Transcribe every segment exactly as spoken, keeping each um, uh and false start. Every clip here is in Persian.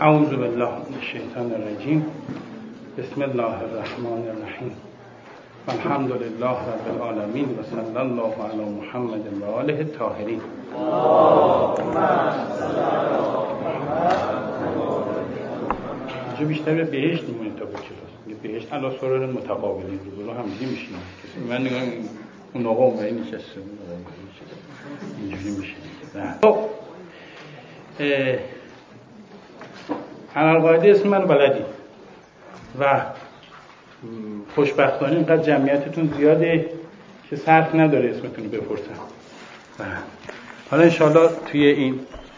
اعوذ بالله من الشیطان الرجیم. بسم الله الرحمن الرحیم. الحمد لله رب العالمین و صلی الله علی محمد و آله الطاهرین. اینجا بیشتر به بهشت میمونید تا به کلاس. بهشت علی سرور متقابلین رو برو همدیگه میشینن. من نگاه اون آقا اونوری نشسته اینجوری میشه. خب علالقاعده اسم من بلدی و خوشبختانه اینقدر جمعیتتون زیاده که صرف نداره اسمتون رو بپرسن. حالا انشاءالله توی این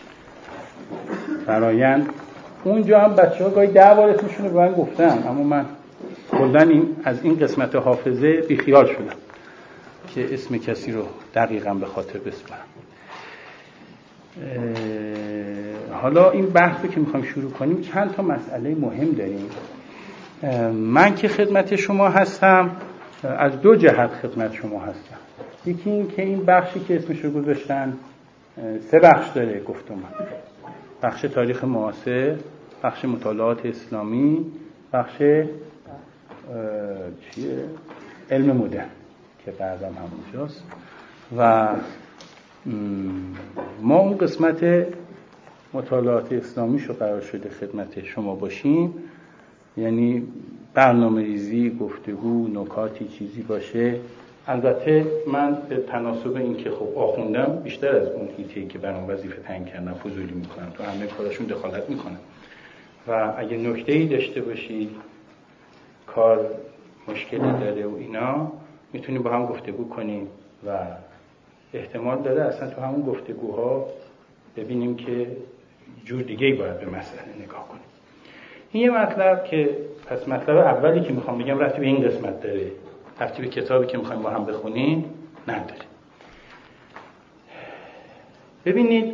فرایند اونجا هم بچه ها گاهی ده بار اسمشون رو به من گفتن، اما من کلن این از این قسمت حافظه بیخیال شدم که اسم کسی رو دقیقاً به خاطر بسپارم. حالا این بحث رو که میخوایم شروع کنیم چند تا مسئله مهم داریم. من که خدمت شما هستم از دو جهت خدمت شما هستم. یکی این که این بخشی که اسمش رو گذاشتن سه بخش داره گفتم، بخش تاریخ معاصر، بخش مطالعات اسلامی، بخش چیه؟ علم مدرن که بعدم همونجاست. و ما اون قسمت مطالعات اسلامی شو قرار شده خدمت شما باشیم، یعنی برنامه ریزی، گفتگو، نکاتی چیزی باشه. البته من به تناسب این که خب آخوندم بیشتر از اون هیته‌ای که برام وظیفه تعیین کردن فضولی میکنم، تو همه کاراشون دخالت میکنم و اگه نکته‌ای داشته باشید کار مشکلی داره و اینا میتونیم با هم گفتگو کنیم و احتمال داره اصلا تو همون گفتگوها ببینیم که جور دیگه‌ای باید به مسئله نگاه کنیم. این یه مطلب که پس مطلب اولی که میخوام بگم ربطی به این قسمت داره، ربطی به کتابی که میخوایم با هم بخونیم نداره. ببینید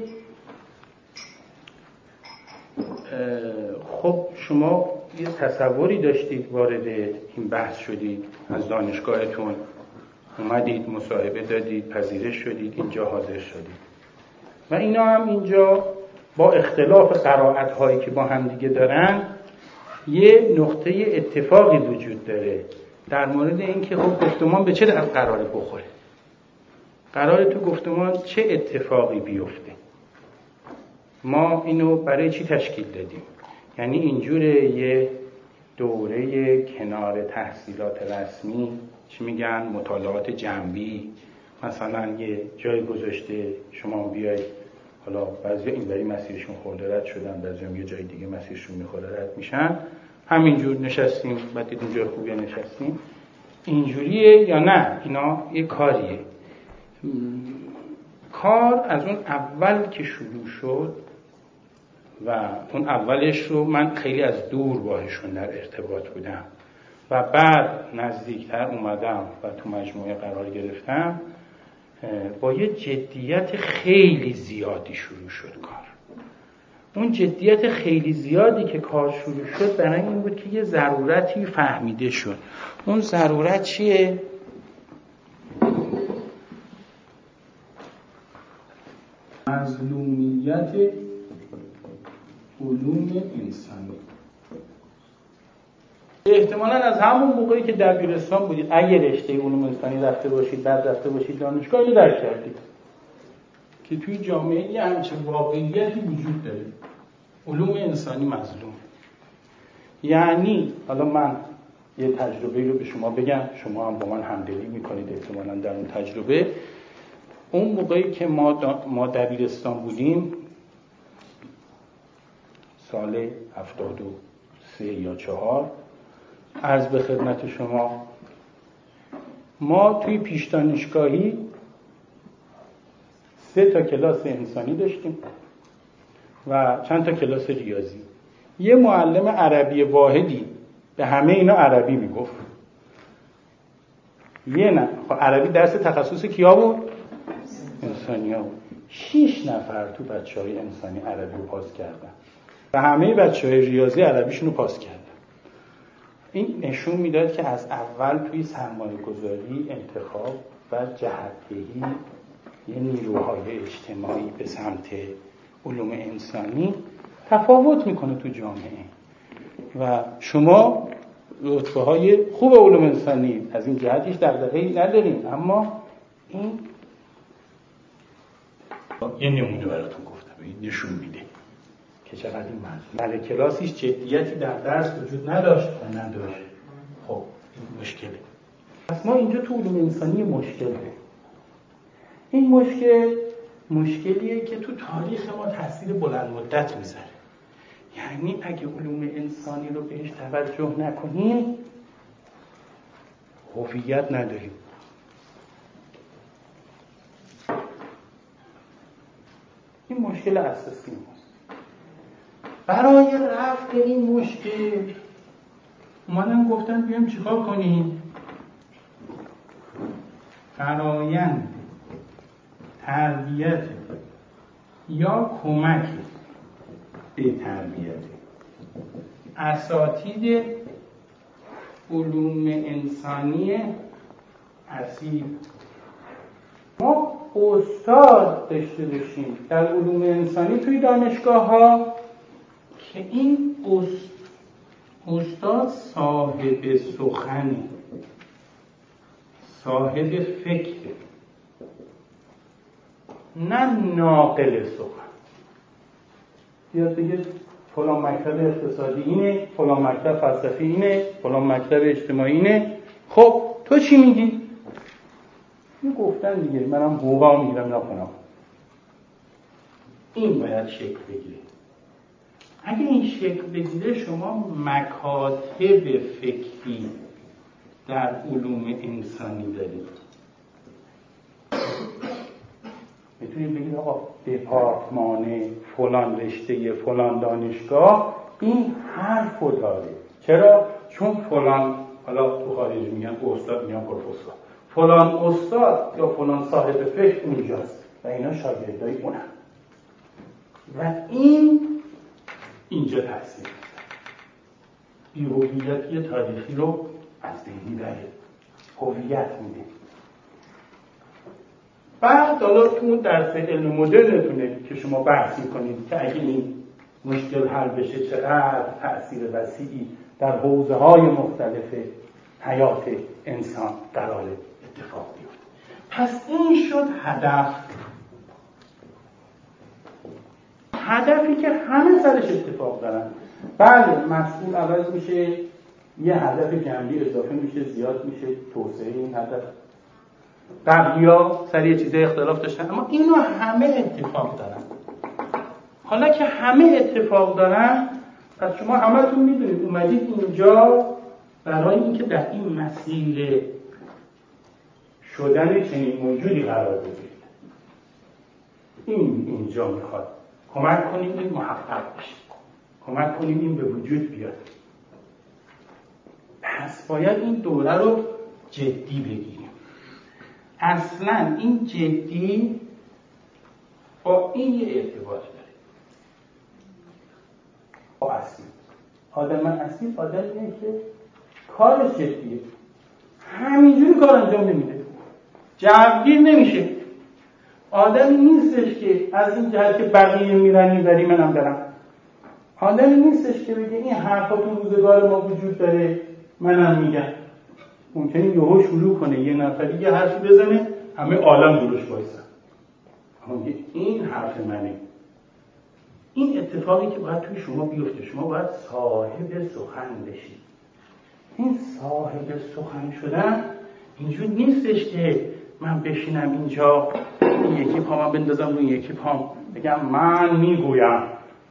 خب شما یه تصوری داشتید، وارد این بحث شدید، از دانشگاهتون اومدید، مصاحبه دادید، پذیرش شدید، اینجا حاضر شدید و اینا هم اینجا با اختلاف قرائت هایی که با هم دیگه دارن یه نقطه اتفاقی وجود داره در مورد اینکه خب گفتمان به چه قراره بخوره، قراره تو گفتمان چه اتفاقی بیفته، ما اینو برای چی تشکیل دادیم. یعنی اینجوره یه دوره کنار تحصیلات رسمی، چی میگن مطالعات جنبی، مثلا یه جای گذاشته شما بیای، حالا بعضی اینوری مسیرشون خورده رد شدن، بعضی هم یه جای دیگه مسیرشون میخوره رد میشن، همینجور نشستیم بعد دیدیم جای خوبی نشستیم. اینجوریه یا نه؟ اینا یه کاریه. کار از اون اول که شروع شد و اون اولش رو من خیلی از دور باهاشون در ارتباط بودم و بعد نزدیکتر اومدم و تو مجموعه قرار گرفتم، با یه جدیت خیلی زیادی شروع شد کار. اون جدیت خیلی زیادی که کار شروع شد برای این بود که یه ضرورتی فهمیده شد. اون ضرورت چیه؟ مظلومیت علوم انسانی. احتمالاً از همون موقعی که دبیرستان بودید اگه رشته علوم انسانی رفته باشید، بعد رفته باشید دانشگاه، رو درک کردید که توی جامعه یه همچین واقعیتی وجود داره، علوم انسانی مظلوم. یعنی حالا من یه تجربه رو به شما بگم، شما هم با من همدلی میکنید احتمالاً در اون تجربه. اون موقعی که ما ما دبیرستان بودیم، سال هفتاد و سه یا چهار، عرض به خدمت شما، ما توی پیش دانشگاهی سه تا کلاس انسانی داشتیم و چند تا کلاس ریاضی. یه معلم عربی واحدی به همه اینا عربی میگفت. یه نه خب عربی درس تخصص کیا بود؟ انسانی ها بود. شیش نفر تو بچه های انسانی عربی رو پاس کردن و همه بچه های ریاضی عربیشون رو پاس کردن. این نشون میداد که از اول توی سرمایه گذاری، انتخاب و جهت‌دهی یه نیروهای اجتماعی به سمت علوم انسانی تفاوت میکنه تو جامعه و شما رتبه های خوب علوم انسانی از این جهت هیچ دغدغه‌ای نداریم، اما این یه نمونه براتون گفتم، این نشون میده که چقدر این موضوع بله کلاس هیچ جدیتی در درس وجود نداشت و نداره. خب این مشکله. پس ما اینجا تو علوم انسانی مشکل داریم. این مشکل مشکلیه که تو تاریخ ما تاثیر بلند مدت میذاره. یعنی اگه علوم انسانی رو بهش توجه نکنیم هویت نداریم. این مشکل اساسی ماست. برای رفع این مشکل اومدن گفتن بیایم چیکار کنیم؟ فرایند تربیت یا کمک به تربیت اساتید علوم انسانی اصیل. ما استاد داشته باشیم در علوم انسانی توی دانشگاه ها که این استاد صاحب سخنی، صاحب فکر، نه ناقل سخن. بیاد بگه فلان مکتب اقتصادی اینه، فلان مکتب فلسفی اینه، فلان مکتب اجتماعی اینه. خب تو چی میگی؟ این گفتن دیگه، منم حقوقا میگیرم نکنم. این باید شکل بگیره. اگه این شکل بگیره شما مکاتب فکری در علوم انسانی دارید. میتونید بگید آقا دپارتمان فلان رشته فلان دانشگاه این حرفو داره. چرا؟ چون فلان، حالا تو خارج میگن استاد، میگن پروفسور، فلان استاد یا فلان صاحب فکر اونجاست و اینا شاگردای اونن و این اینجا تاثیر بی‌هویتی تاریخی رو از بین میبره، هویت میده. بعد حالا تو درس علم مدرنتونه که شما بحث میکنید که اگه این مشکل حل بشه چقدر تأثیر وسیعی در حوزه های مختلف حیات انسان قرار اتفاق بیفته. پس این شد هدف، هدفی که همه سرش اتفاق دارن. بله مسئول عوض میشه، یه هدف جمعی اضافه میشه، زیاد میشه توسعه این هدف. قبلیا سر یه چیزای اختلاف داشتن، اما اینا همه اتفاق دارن. حالا که همه اتفاق دارن، پس شما همتون میدونید اومدید اینجا برای اینکه در این مسیر شدن چنین موجودی قرار بگیرید. این اینجا میخواد کمک کنیم این محقق بشه، کمک کنیم این به وجود بیاد. پس باید این دوره رو جدی بگیریم. اصلا این جدی با این یه ارتباط داره. با اصیل. آدم اصیل آدمیه که کارش جدیه، همینجوری کار انجام نمیده، جوگیر نمیشه. آدمی نیستش که از این جهت که بقیه میرن این وری منم برم. آدمی نیستش که بگه این حرفا تو روزگار ما وجود داره منم میگم. ممکنه یهو شروع کنه یه نفری یه حرفی بزنه همه عالم دورش وایسن. این حرف منه. این اتفاقی که باید توی شما بیفته، شما باید صاحب سخن بشید. این صاحب سخن شدن اینجور نیستش که من بشینم اینجا این یکی پامم بندازم روی یکی پام بگم من میگویم،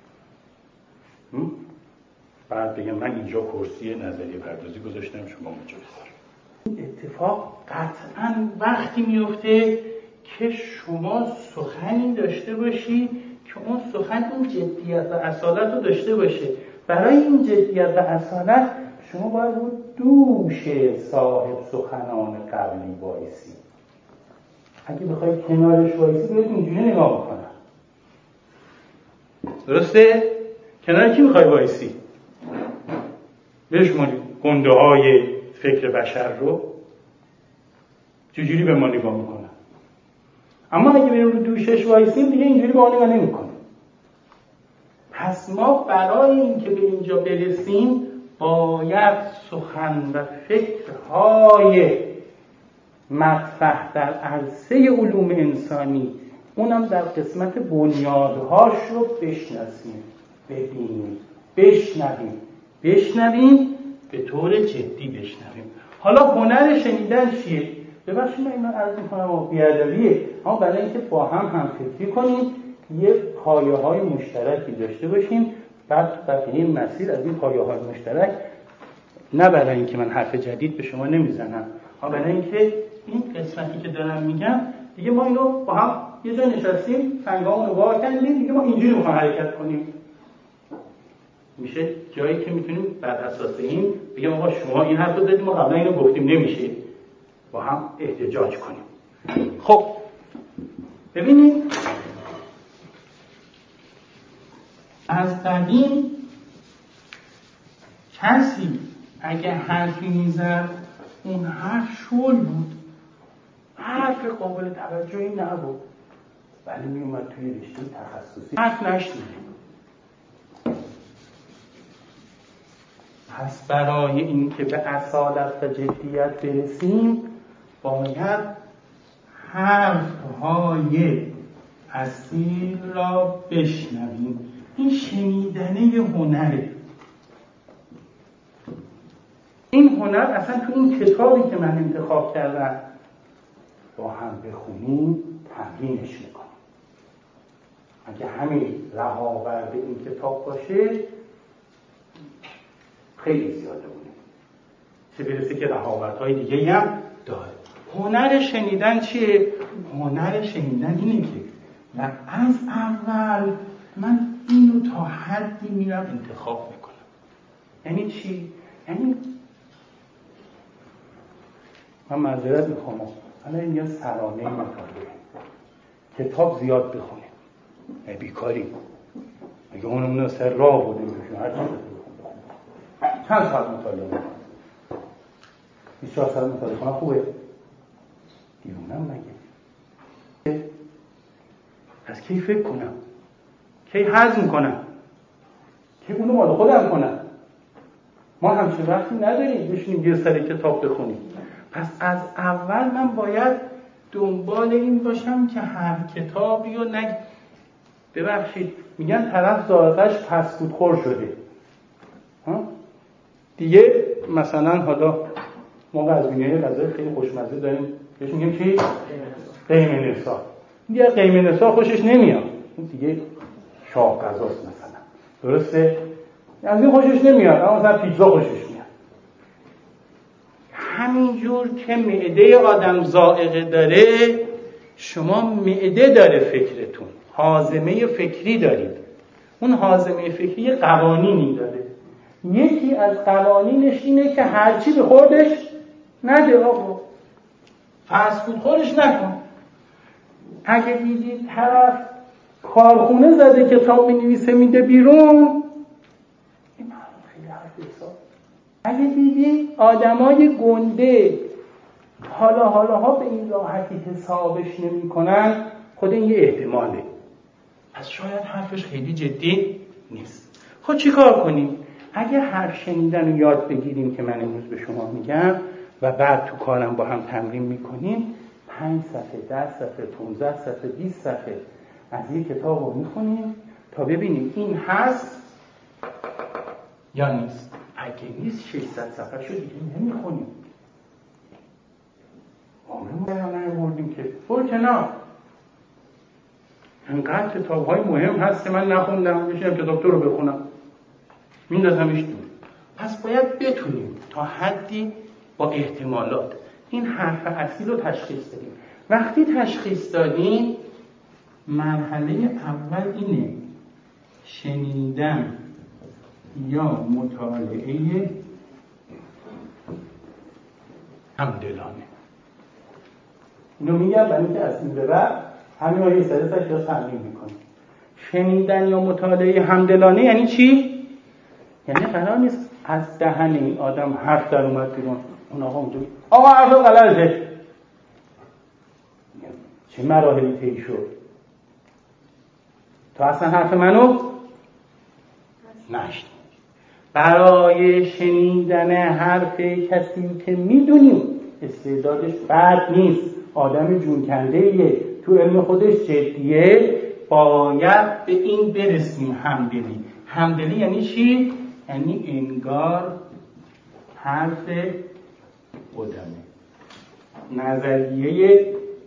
بعد بگم من اینجا کرسی نظریه پردازی گذاشتم شما اونجا بذار. این اتفاق قطعاً وقتی میفته که شما سخنی داشته باشی که اون سخن اون جدیت و اصالت رو داشته باشه. برای این جدیت و اصالت شما باید رو دوش صاحب سخنان قبلی وایسی. اگه بخوای کنارش وایسی باید اینجوری نگاه بکنم. درسته؟ کنار کی میخوای وایسی؟ بشماری گنده های فکر بشر رو چجوری به ما نگاه میکنن. اما اگه بریم رو دوشش وایسیم دیگه اینجوری به ما نگاه نمیکنه. پس ما برای اینکه به اینجا برسیم باید سخن و فکرهای مطرح در عرصه علوم انسانی، اونم در قسمت بنیادهاش رو بشناسیم، ببینیم، بشنویم بشنویم به طور جدی بشنویم. حالا هنر شنیدن چیه؟ ببخشید من اینو عرض می‌کنم و بی‌ادبیه، اما برای اینکه با هم همفکری کنیم، یه پایه‌های مشترکی داشته باشیم، بعد بقیه مسیر از این پایه‌های مشترک، نه برای اینکه من حرف جدید به شما نمیزنم، اما برای اینکه این قسمتی که دارم میگم دیگه ما اینو با هم یه جا نشستیم، سنگامون رو وا کردیم، دیگه ما اینجوری می‌خوایم حرکت کنیم. میشه جایی که میتونیم بر اساس این بگیم آقا شما این حرف رو زدید، ما قبلا اینو گفتیم، نمیشه، با هم احتجاج کنیم. خب ببینید، از قدیم کسی اگه حرفی میزد اون حرف شل بود، حرف قابل توجهی نبود، ولی میومد توی رشته تخصصی حرف نشنید. پس برای اینکه به اصالت و جدیت برسیم باید حرفهای اصیل را بشنویم. این شنیدنه هنره. این هنر اصلا تو این کتابی که من انتخاب کردم با هم بخونیم تمرینش میکنیم. اگه همین رهاورد این کتاب باشه خیلی زیاده بونه، چه برسه که رهاوردهای دیگه هم داره. هنر شنیدن چیه؟ هنر شنیدن اینه که و از اول من اینو تا حدی میرم انتخاب میکنم. یعنی چی؟ یعنی من معذرت میخوام، الان این یه سرانه مطالعه، کتاب زیاد بخونیم بیکاری، اگه اونمون سر راه بوده میشون هر چی چند ساعت مطالعه میکنم، بیست و چهار ساعت مطالعه کنم خوبه؟ دیوونم مگه؟ از کی فکر کنم؟ کی هضم کنم؟ کی اونو مال خودم کنم؟ ما همچین وقتی نداریم بشینیم یه سری کتاب بخونیم. پس از اول من باید دنبال این باشم که هر کتابی رو نگ... ببخشید میگن طرف ذائقه‌اش فسفود خور شده ها؟ دیگه مثلا حالا ما قزوینی‌ها غذای خیلی خوشمزه داریم بهش میگیم چی؟ قیمه نسا. دیگه قیمه نسا خوشش نمیاد، این دیگه شاه غذاست مثلا، درسته؟ از این خوشش نمیاد، اما مثلا پیتزا خوشش میاد. همینجور که معده آدم ذائقه داره، شما معده داره فکرتون، هاضمه فکری دارید. اون هاضمه فکری قوانینی داره. یکی از قوانینش اینه که هرچی به خوردش نده آقا، فست فود خورش نکن. اگه دیدید طرف کارخونه زده کتاب می‌نویسه میده بیرون، این خیلی حرف حساب. اگه دیدید آدمای گنده حالا حالا ها به این راحتی حسابش نمی‌کنن، خود این یه احتماله، پس شاید حرفش خیلی جدی نیست. خب چی کار کنیم؟ اگه حرف شنیدن رو یاد بگیریم که من امروز به شما میگم و بعد تو کارم با هم تمرین میکنیم، پنج صفحه، ده صفحه، پونزده صفحه، بیست صفحه از یک کتاب رو میخونیم تا ببینیم این هست یا نیست. اگه نیست ششصد صفحه شو دیگه نمیخونیم. عمرمون رو نمی‌بردیم که برو کنار. انقدر کتاب های مهم هست که من نخوندم، بشینم کتاب تو رو بخونم، میندازمش دور. پس باید بتونیم تا حدی با احتمالات این حرف اصیل رو تشخیص بدیم. وقتی تشخیص دادیم، مرحله اول اینه: شنیدن یا مطالعه همدلانه. اینو میگم برای اینکه از این به بعد همین رو یه سری سری کلاس تمرین میکنیم. شنیدن یا مطالعه همدلانه یعنی چی؟ یعنی قرار نیست از دهن این آدم حرف در اومد بیرون، اون آقا اونجوری آقا حرف غلطه، چه مراحلی طی شد تا اصلا حرف منو نشنید. برای شنیدن حرف کسی که میدونیم استعدادش بد نیست، آدم جونکنده‌ایه، تو علم خودش جدیه، باید به این برسیم. همدلی. همدلی یعنی چی؟ یعنی انگار حرف خودمه، نظریه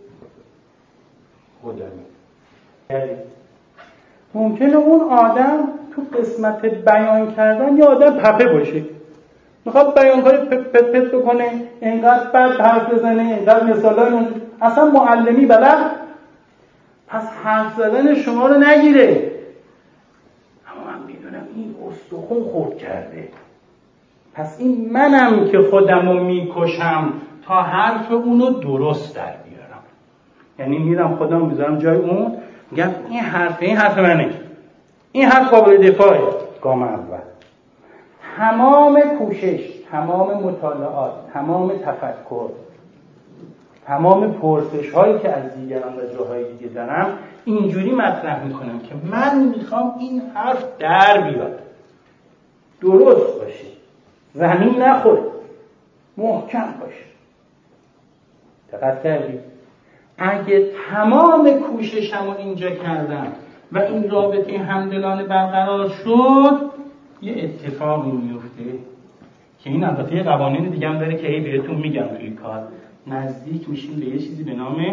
خودمه. ممکنه اون آدم تو قسمت بیان کردن یه آدم پپه باشه، میخواد بیانکاری پت پت پت بکنه، اینقدر بد حرف بزنه، اینقدر مثالای اصلا معلمی بلد، پس حرف زدن شما رو نگیره. اما من میدونم این استخون خورد کرده، پس این منم که خودم رو میکشم تا حرف اونو درست در بیارم. یعنی میرم خودم رو میذارم جای اون، میگم این حرف این حرف منه، این حرف قابل دفاعه. گام اول تمام کوشش، تمام مطالعات، تمام تفکر، تمام پرسش هایی که از دیگران و جاهای دیگه دارم اینجوری مطرح میکنم که من میخوام این حرف در بیاد، درست باشه، زمین نخوره، محکم باشه. دقت کردید؟ اگه تمام کوششم رو اینجا کردم و این رابطه همدلانه برقرار شد، یه اتفاقی میفته که این البته یه قوانین دیگه هم داره که هی بهتون میگم توی کار. نزدیک میشیم به یه چیزی به نام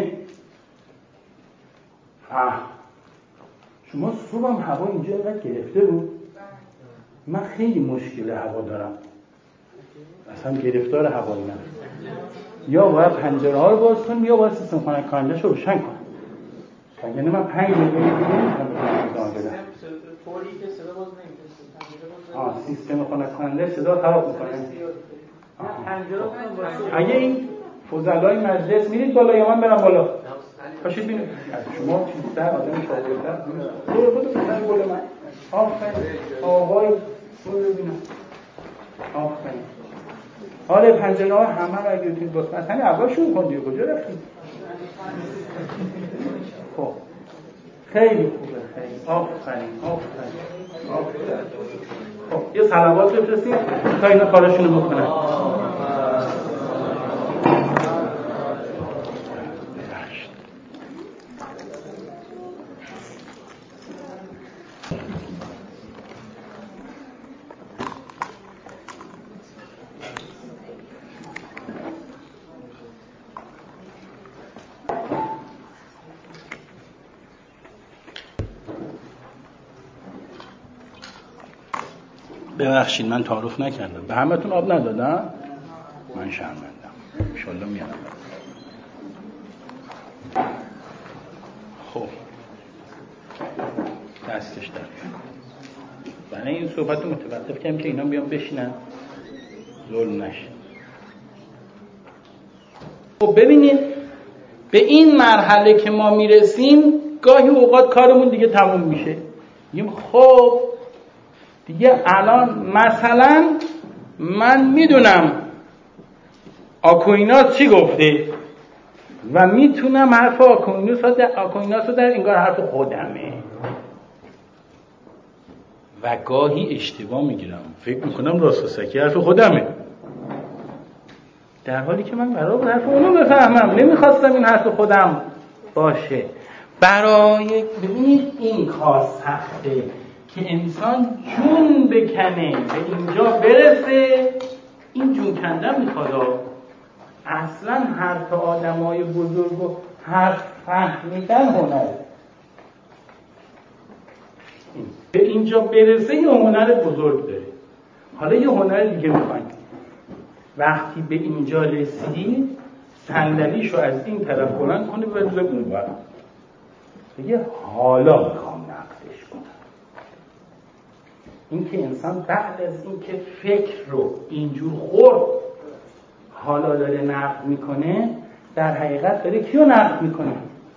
فهم. شما صبحم هوا اینجا اینقدر گرفته بود، من خیلی مشکل هوا دارم، اصلا گرفتار هوایی من، یا باید پنجره ها رو باز کنم یا باید سیستم خنک کننده‌اش رو روشن کنم. یعنی من پنج دقیقه دیگه نمیتونم بدم. طوری که صدا باز نمیشه. آه سیستم خنک کننده صدا خراب میکنه. پنجره رو باز. اگه این فضلای مجلس میرید بالا یا من برم بالا؟ پاشید ببینید. شما چیزتر آدم شاگردتر برو برو بزنید بالا من. آفرین. آقای برو ببینم. آفرین. حالا پنجره ها همه رو اگه بتونید باز کنید، اصلا عواشون کن دیگه، کجا رفتید؟ خب خیلی خوبه، خیلی آفرین آفرین آفرین. خب یه صلوات بفرستید تا اینا کارشون رو بکنن. ببخشید من تعارف نکردم، به همتون آب ندادم، من شرمندم، انشالله میارم. خب دستش در برای این صحبت رو متوقف کنم که اینا بیان بشینن ظلم نشه. خب ببینید به این مرحله که ما میرسیم گاهی اوقات کارمون دیگه تموم میشه، میگیم خب دیگه الان مثلا من میدونم آکویناس چی گفته و میتونم حرف آکویناس رو در, آکویناس رو در انگار حرف خودمه و گاهی اشتباه میگیرم، فکر میکنم راست و سکی حرف خودمه، در حالی که من قرار بود حرف اونو بفهمم، نمیخواستم این حرف خودم باشه. برای ببینید این کار سخته که انسان جون بکنه به اینجا برسه. این جون کندن میخواد، اصلا حرف آدمای بزرگ و حرف فهمیدن هنره. به اینجا برسه یه هنر بزرگ داره. حالا یه هنر دیگه میخوایم، وقتی به اینجا رسید صندلیشو از این طرف بلند کنه و بذاره اونور، دیگه حالا میخوام نقدش کنم. این که انسان بعد از این که فکر رو اینجور خورد حالا داره نقد میکنه، در حقیقت داره کیو نقد میکنه؟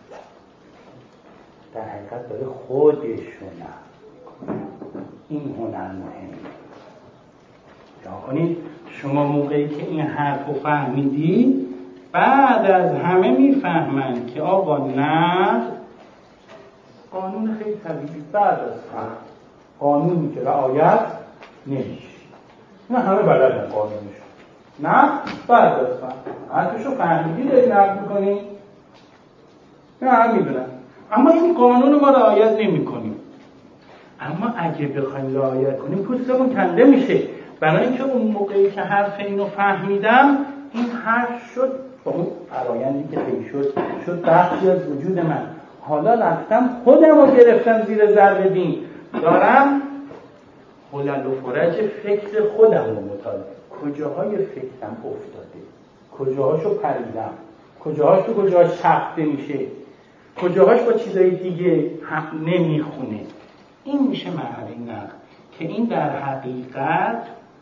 در حقیقت داره خودش رو نقد میکنه. این هنر مهمه. یا کنید شما موقعی که این حرف رو فهمیدی، بعد از همه میفهمن که آقا نقد قانون خیلی طبیعی بعد از فهم قانونی که رعایت نمیشه. نه همه بلدن قانونش. نه بعد از فهم حرفشو فهمیدی داری نقد میکنی؟ نه هم میدونن. اما این قانون ما رعایت نمی کنیم. اما اگه بخوایم رعایت کنیم پوستمون کنده میشه. برای اینکه اون موقعی که حرف اینو فهمیدم این حرف شد با اون فرایندی که طی شد شد بخشی از وجود من. حالا رفتم خودم رو گرفتم زیر ذره بین، دارم خلل و فرج فکر خودم رو مطالعه. کجاهای فکرم افتاده، کجاهاشو پریدم، کجاهاش تو کجاهاش چپته میشه، کجاهاش با چیزای دیگه هم نمیخونه. این میشه مرحله نقد که این در حقیقت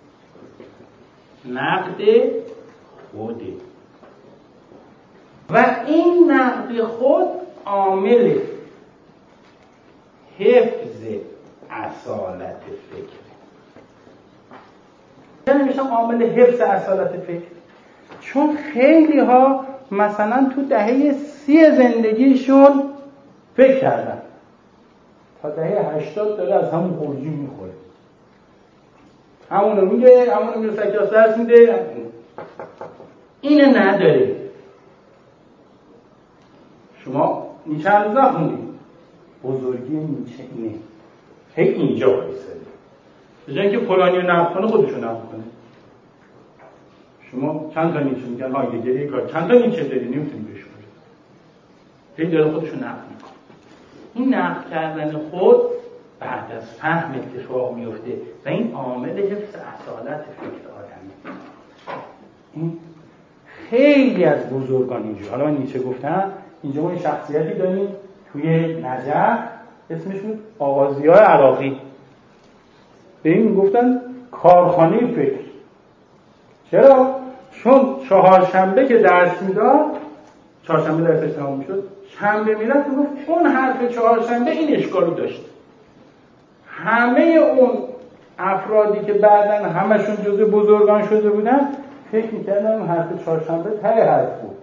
نقد خوده و این نقد خود عامل حفظ اصالت فکر. چرا میشم عامل حفظ اصالت فکر؟ چون خیلی ها مثلا تو دهه سی زندگیشون فکر کردن، تا دهه هشتاد داره از همون خروجی میخوره، همونو میگه، همونو میگه سکیاس درس میده، اینه نداره. شما نیچه هم روز نخوندید، بزرگی نیچه اینه هی اینجا بایستده، به جای اینکه فلانی رو نقد کنه خودشو نقد کنه. شما چند تا نیچه میگن هایدگر کار چند تا نیچه داری نمیتونی بهش کنی، هی داره خودشو نقد میکنه. این نقد کردن خود بعد از فهم اتفاق میفته و این عامل حفظ اصالت فکر آدمه. این خیلی از بزرگان اینجور. حالا من نیچه گفتم، اینجا ما این شخصیتی داریم توی نجف اسمش بود آغازی‌های عراقی، به این میگفتن کارخانه فکر. چرا؟ چون چهارشنبه که درس میداد، چهارشنبه درسش تمام میشد، شنبه میرفت میگفت اون حرف چهارشنبه این اشکالو داشت. همه اون افرادی که بعدن همشون جزء بزرگان شده بودن فکر میکردن اون حرف چهارشنبه ته حرف بود،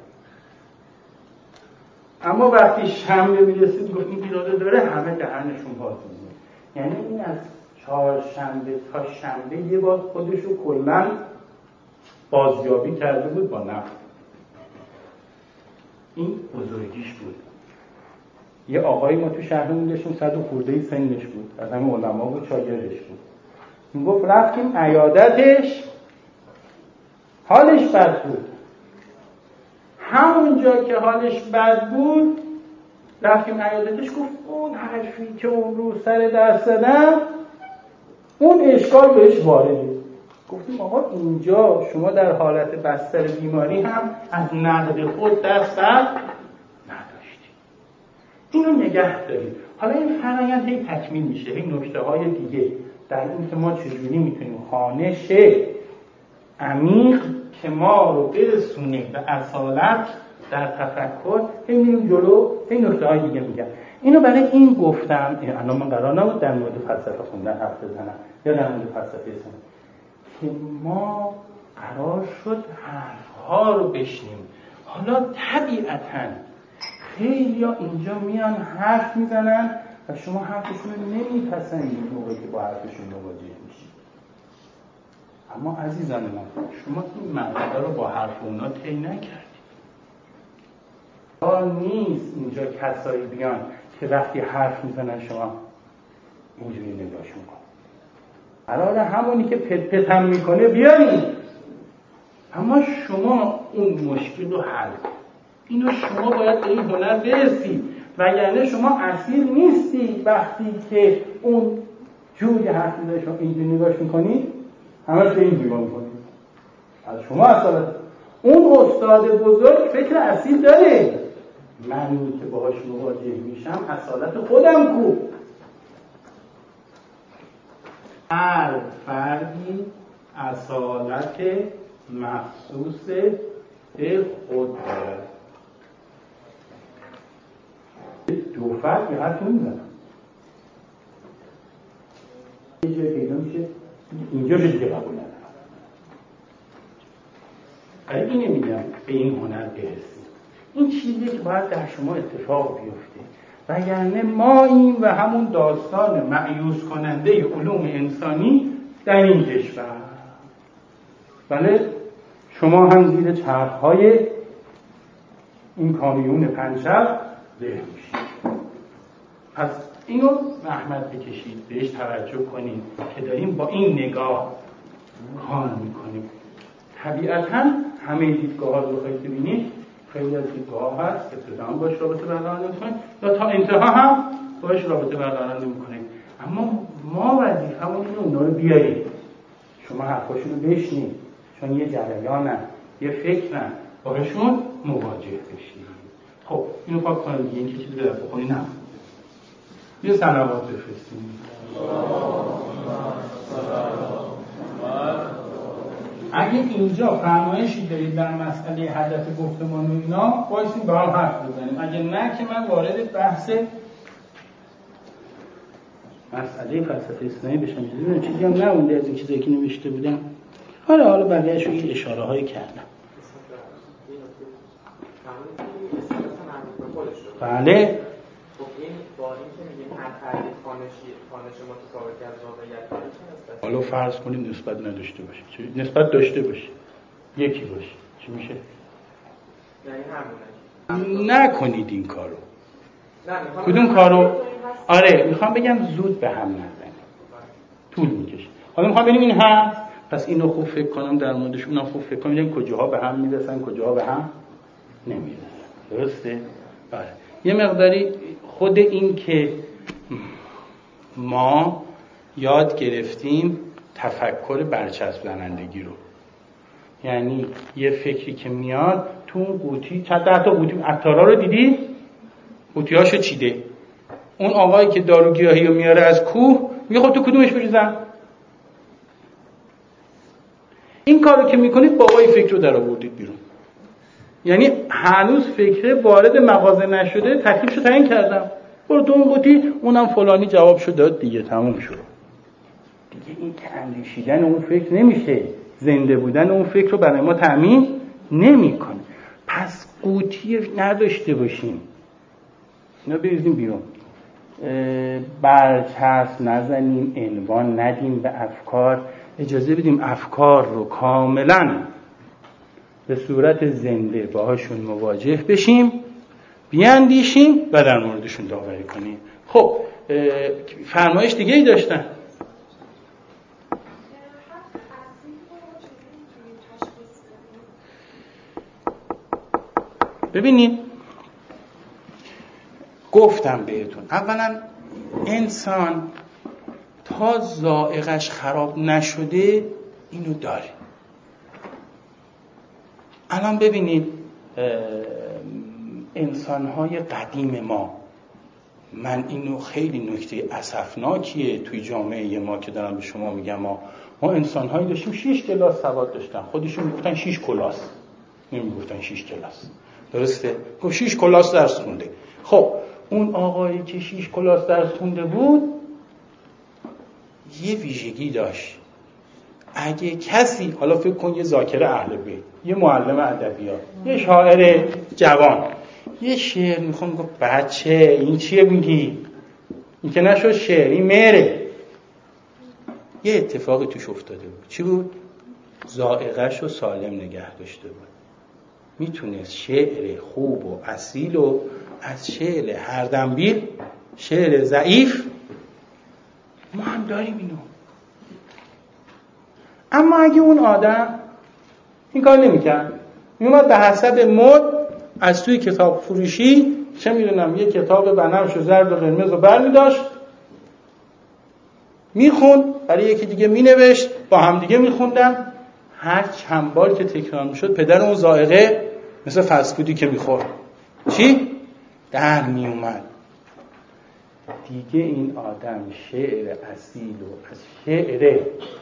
اما وقتی شنبه میرسید گفت این ایراده داره، همه دهنشون باز بود. یعنی این از چهارشنبه تا شنبه یه بار خودشو کلاً بازیابی کرده بود با نقد. این بزرگیش بود. یه آقایی ما تو شهرمون داشتیم، صد و خورده سنش بود، از همه علما و شاگردش بود. این گفت رفتیم عیادتش، حالش بد بود. همونجا که حالش بد بود رفتیم عیادتش، گفت اون حرفی که اون رو سر درس زدم اون اشکال بهش وارده. گفتیم آقا اینجا شما در حالت بستر بیماری هم از نقد خود دست نداشتید، اینو نگه دارید. حالا این فرآیند هی تکمیل میشه، این نکته های دیگه در این که ما چجوری میتونیم خوانش عمیق که ما رو برسونه به اصالت در تفکر، هی میریم جلو، این نکته های دیگه میگم. اینو برای این گفتم، الان من قرار نبود در مورد فلسفه خوندن حرف بزنم یا در مورد فلسفه اسلام، که ما قرار شد حرفها رو بشنیم. حالا طبیعتاً خیلی ها اینجا میان حرف میزنن و شما حرفشون رو نمیپسندید موقعی که با حرفشون مواجه میشید. اما عزیزان من، شما این مرحله رو با حرف اونا طی نکردید. حال نیست اینجا کسایی بیان که وقتی حرف میزنن شما اینجوری نگاهشون کن. قراره همونی که پت پت هم میکنه بیارید، اما شما اون مشکل رو حل کن. اینو شما باید به این هنر برسید، وگرنه شما اصیل نیستی. وقتی که اون جوری حرف میزنه شما اینجوری نگاهش میکنید، همش به این نگاه میکنید. از شما اصالت اون استاد بزرگ فکر اصیل داره، منی که باهاش مواجه میشم اصالت خودم کو. هر فردی اصالت مخصوص به خود دارد. دو فرد یه حرف نمیزنم، یه جای پیدا میشه اینجا شد دیگه قبول ندارم. برای اینه میگم به این هنر برسید. این چیزی که باید در شما اتفاق بیفته وگرنه ما این و همون داستان مأیوس کننده علوم انسانی در این کشور. بله شما هم زیر چرخهای این کامیون پنچرخ له میشید. پس اینو زحمت بکشید، بهش توجه کنید که داریم با این نگاه کار میکنیم. طبیعتاً همه دیدگاه ها رو بخواید ببینید، خیلی از دیدگاه هست ابتدا هم باش رابطه برقرار نمی‌کنید یا تا انتها هم باش رابطه برقرار نمی‌کنید، اما ما وظیفه‌مون اینه اونا رو بیاریم، شما حرفاشون رو بشنید، چون یه جریانن، یه فکرن، باهاشون مواجه بشید. خب اینو پاک کنید دیگه، این که چیزی در بخونی نه یه صلوات بفرستیم. اگه اینجا فرمایشی دارید در مسئله هدف گفتمان و اینا بایستیم به هم حرف بزنیم، اگه نه که من وارد بحث مسئله فلسفه اسلامی بشم. چیزی چیزی هم نمونده از این چیزایی که نوشته بودم. حالا حالا بقیه‌اش رو یه اشاره هایی کردم. بله حالا فرض کنیم نسبت نداشته باشه، چه نسبت داشته باشه، یکی باشه، چی میشه؟ یعنی همونه. نکنید این کارو. نه کدوم کارو؟ آره میخوام بگم زود به هم نزنید، طول میکشه. حالا میخوام ببینیم این هم، پس اینو خوب فکر کنم در موردش، اونم خوب فکر کنم، ببینیم کجاها به هم میرسن کجاها به هم نمیرسن. درسته؟ بله. یه مقداری خود این که ما یاد گرفتیم تفکر برچسب زنندگی رو، یعنی یه فکری که میاد تو اون قوطی، چند ده تا قوطی عطارا رو دیدی؟ قوطی‌هاشو چیده. اون آقایی که داروگیاهی رو میاره از کوه میگه خب تو کدومش بریزم؟ این کارو که میکنید بابای فکر رو در آوردید بیرون، یعنی هنوز فکره وارد مغازه نشده تکلیفشو تعیین کردم، برو تو اون قوطی، اونم فلانی جوابشو داد دیگه، تموم شد دیگه. این که اندیشیدن اون فکر نمیشه، زنده بودن اون فکر رو برای ما تأمین نمیکنه. پس قوطی نداشته باشیم، اینا بریزیم بیرون، برچسب نزنیم، عنوان ندیم به افکار، اجازه بدیم افکار رو کاملا به صورت زنده باهاشون مواجه بشیم، بیاندیشیم و در موردشون داوری کنیم. خب فرمایش دیگه ای داشتن. ببینید گفتم بهتون، اولا انسان تا ذائقش خراب نشده اینو داره. الان ببینید انسان‌های قدیم ما، من اینو خیلی نکته اسفناکیه توی جامعه ما که دارم به شما میگم، ما ما انسان‌هایی داشتیم شش کلاس سواد داشتن، خودشون میگفتن شش کلاس، نمیگفتن شش کلاس، درسته؟ گفت شش کلاس درس خونده. خب اون آقایی که شش کلاس درس خونده بود یه ویژگی داشت. اگه کسی، حالا فکر کن یه ذاکر اهل بیت، یه معلم ادبیات، یه شاعر جوان، یه شعر میخوام گفت بچه این چیه میگی؟ این که نشد شعر، این مهره. یه اتفاقی توش افتاده بود. چی بود؟ ذائقه‌شو سالم نگه داشته بود. میتونست شعر خوب و اصیل و از شعر هردنبیل، شعر ضعیف، ما هم داریم اینو. اما اگه اون آدم این کار نمی‌کرد، میومد به حسب مد از توی کتاب فروشی چه میدونم یه کتاب بنفش و زرد و قرمز رو برمی‌داشت میخوند، برای یکی دیگه مینوشت، با هم دیگه میخوندن، هر چند بار که تکرار میشد پدر اون ذائقه مثل فست فودی که میخورد چی؟ در میومد. دیگه این آدم شعر اصیل و از شعر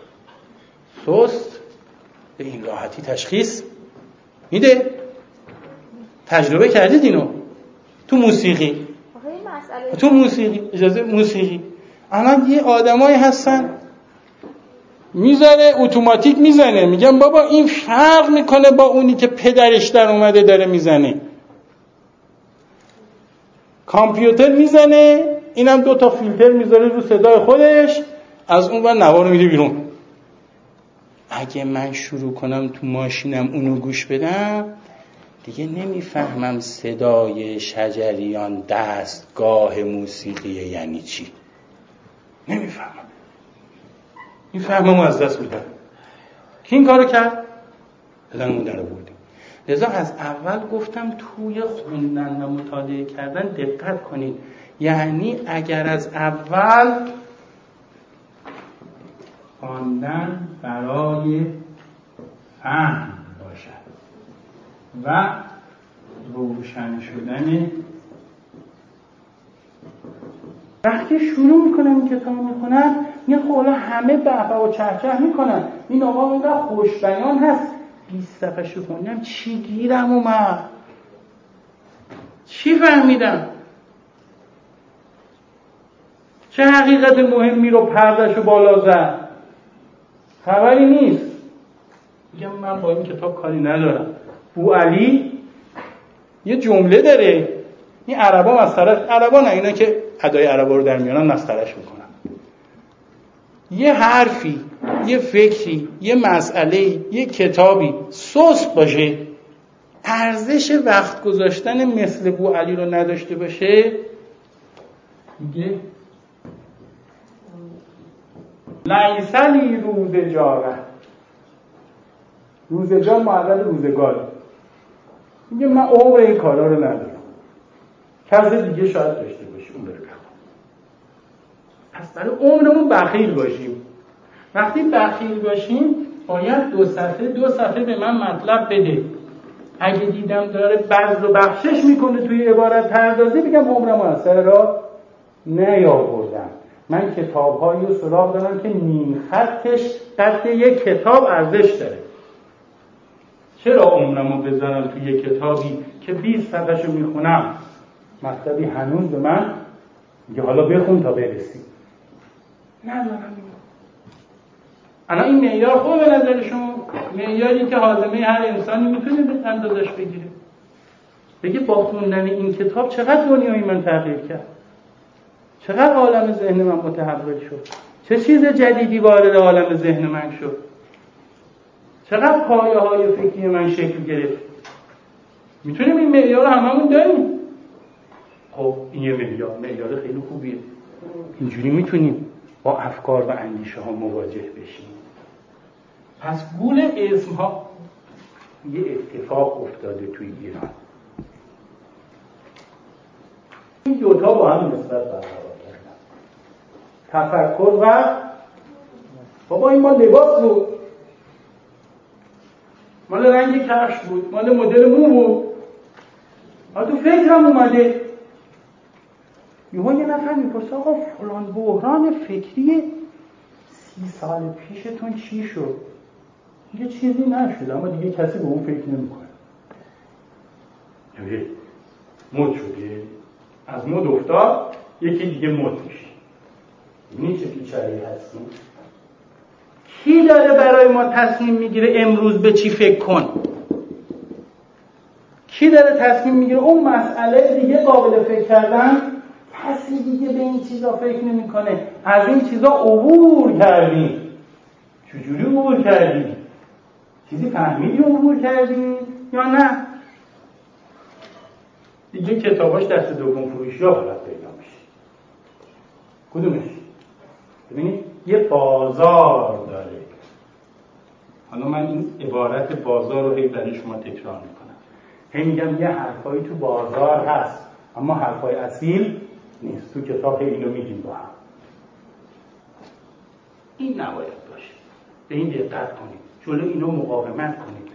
سست به این راحتی تشخیص میده. تجربه کردید اینو تو موسیقی؟ تو موسیقی اجازه موسیقی الان یه آدمایی هستن میذاره اتوماتیک میزنه، میگم بابا این فرق میکنه با اونی که پدرش در اومده داره میزنه. کامپیوتر میزنه، اینم دو تا فیلتر میذاره رو صدای خودش، از اون ور نوا رو میده بیرون. اگه من شروع کنم تو ماشینم اونو گوش بدم دیگه نمیفهمم صدای شجریان دستگاه موسیقیه یعنی چی. نمیفهمم. این فهممو از دست میدم. کی این کارو کرد؟ پدرمون در آوردیم. لذا از اول گفتم توی خوندن و مطالعه کردن دقت کنید. یعنی اگر از اول خواندن برای فهم باشد و روشن شدن، وقتی شروع میکنم این کتاب میخونم یه خولا همه بهبه و چهچه میکنن، این آقا اینقدر خوش بیان هست، بیست صفحه شو خوندم چی گیرم اومد، چی فهمیدم، چه حقیقت مهمی رو پردهشو بالا زد، خبری نیست. میگم من با این کتاب کاری ندارم. بوعلی یه جمله داره، این عربا مسخرهش، عربا نه اینا که ادای عربا رو در میانن مسخرهش میکنن. یه حرفی، یه فکری، یه مسئله، یه کتابی سست باشه، ارزش وقت گذاشتن مثل بوعلی رو نداشته باشه، میگه لیسلی روزجاره، روزجار معدل روزگار. میگه من عمر این کارا رو ندارم، کس دیگه شاید داشته باشه اون رو بخوام. پس برای عمرمون بخیل باشیم. وقتی بخیل باشیم باید دو صفحه دو صفحه به من مطلب بده. اگه دیدم داره بذل و بخشش میکنه توی عبارت پردازی، بگم عمرمو از سر راه نیاوردم. من کتاب‌هایی رو سراغ دارم که نیم خطش قد یک کتاب ارزش داره. چرا عمرمو بذارم توی یک کتابی که بیست صفحه‌شو میخونم مطلبی هنوز به من میگه حالا بخون تا برسی؟ ندارم. الان این معیار خوبه به نظر شما؟ معیاری که حازمه هر انسانی میتونه به اندازش بگیره. بگه با خوندن این کتاب چقدر دنیای من تغییر کرد، چقدر عالم ذهن من متحول شد، چه چیز جدیدی وارد عالم ذهن من شد، چقدر پایه های فکری من شکل گرفت. میتونیم این معیار رو هممون داریم. خب این یه معیار معیار خیلی خوبیه. اینجوری میتونیم با افکار و اندیشه ها مواجه بشیم. پس گول اسم ها یه اتفاق افتاده توی ایران. این دوتا با هم نسبت برقرار کردن. تفکر و بابا این مال لباس بود، مال رنگ کفش بود، مال مدل مو بود، ها تو فکرم اومده. یهو یه نفر میپرسه آقا فلان بحران فکری سی سال پیشتون چی شد؟ یه چیزی نشد، اما دیگه کسی به اون فکر نمیکنه. یعنی مد شده، از مد افتاد یکی دیگه مد میشه. این چه بیچاره‌ای هستیم؟ کی داره برای ما تصمیم میگیره امروز به چی فکر کن؟ کی داره تصمیم میگیره اون مسئله دیگه قابل فکر کردن؟ کسی دیگه به این چیزا فکر نمیکنه. از این چیزا عبور کردیم. چجوری عبور کردیم؟ چیزی فهمیدی عبور کردیم یا نه؟ دیگه کتاباش دست دوم فروشی ها حالت پیدا میشه. کدومش؟ ببینید یه بازار داره. حالا من این عبارت بازار رو هی برای شما تکرار میکنم. هی میگم یه حرفایی تو بازار هست اما حرفای اصیل نیست. تو کتاب هی اینو میگیم با هم. این نباید باشه. به این دقت کنید. جلو اینو مقاومت کنید.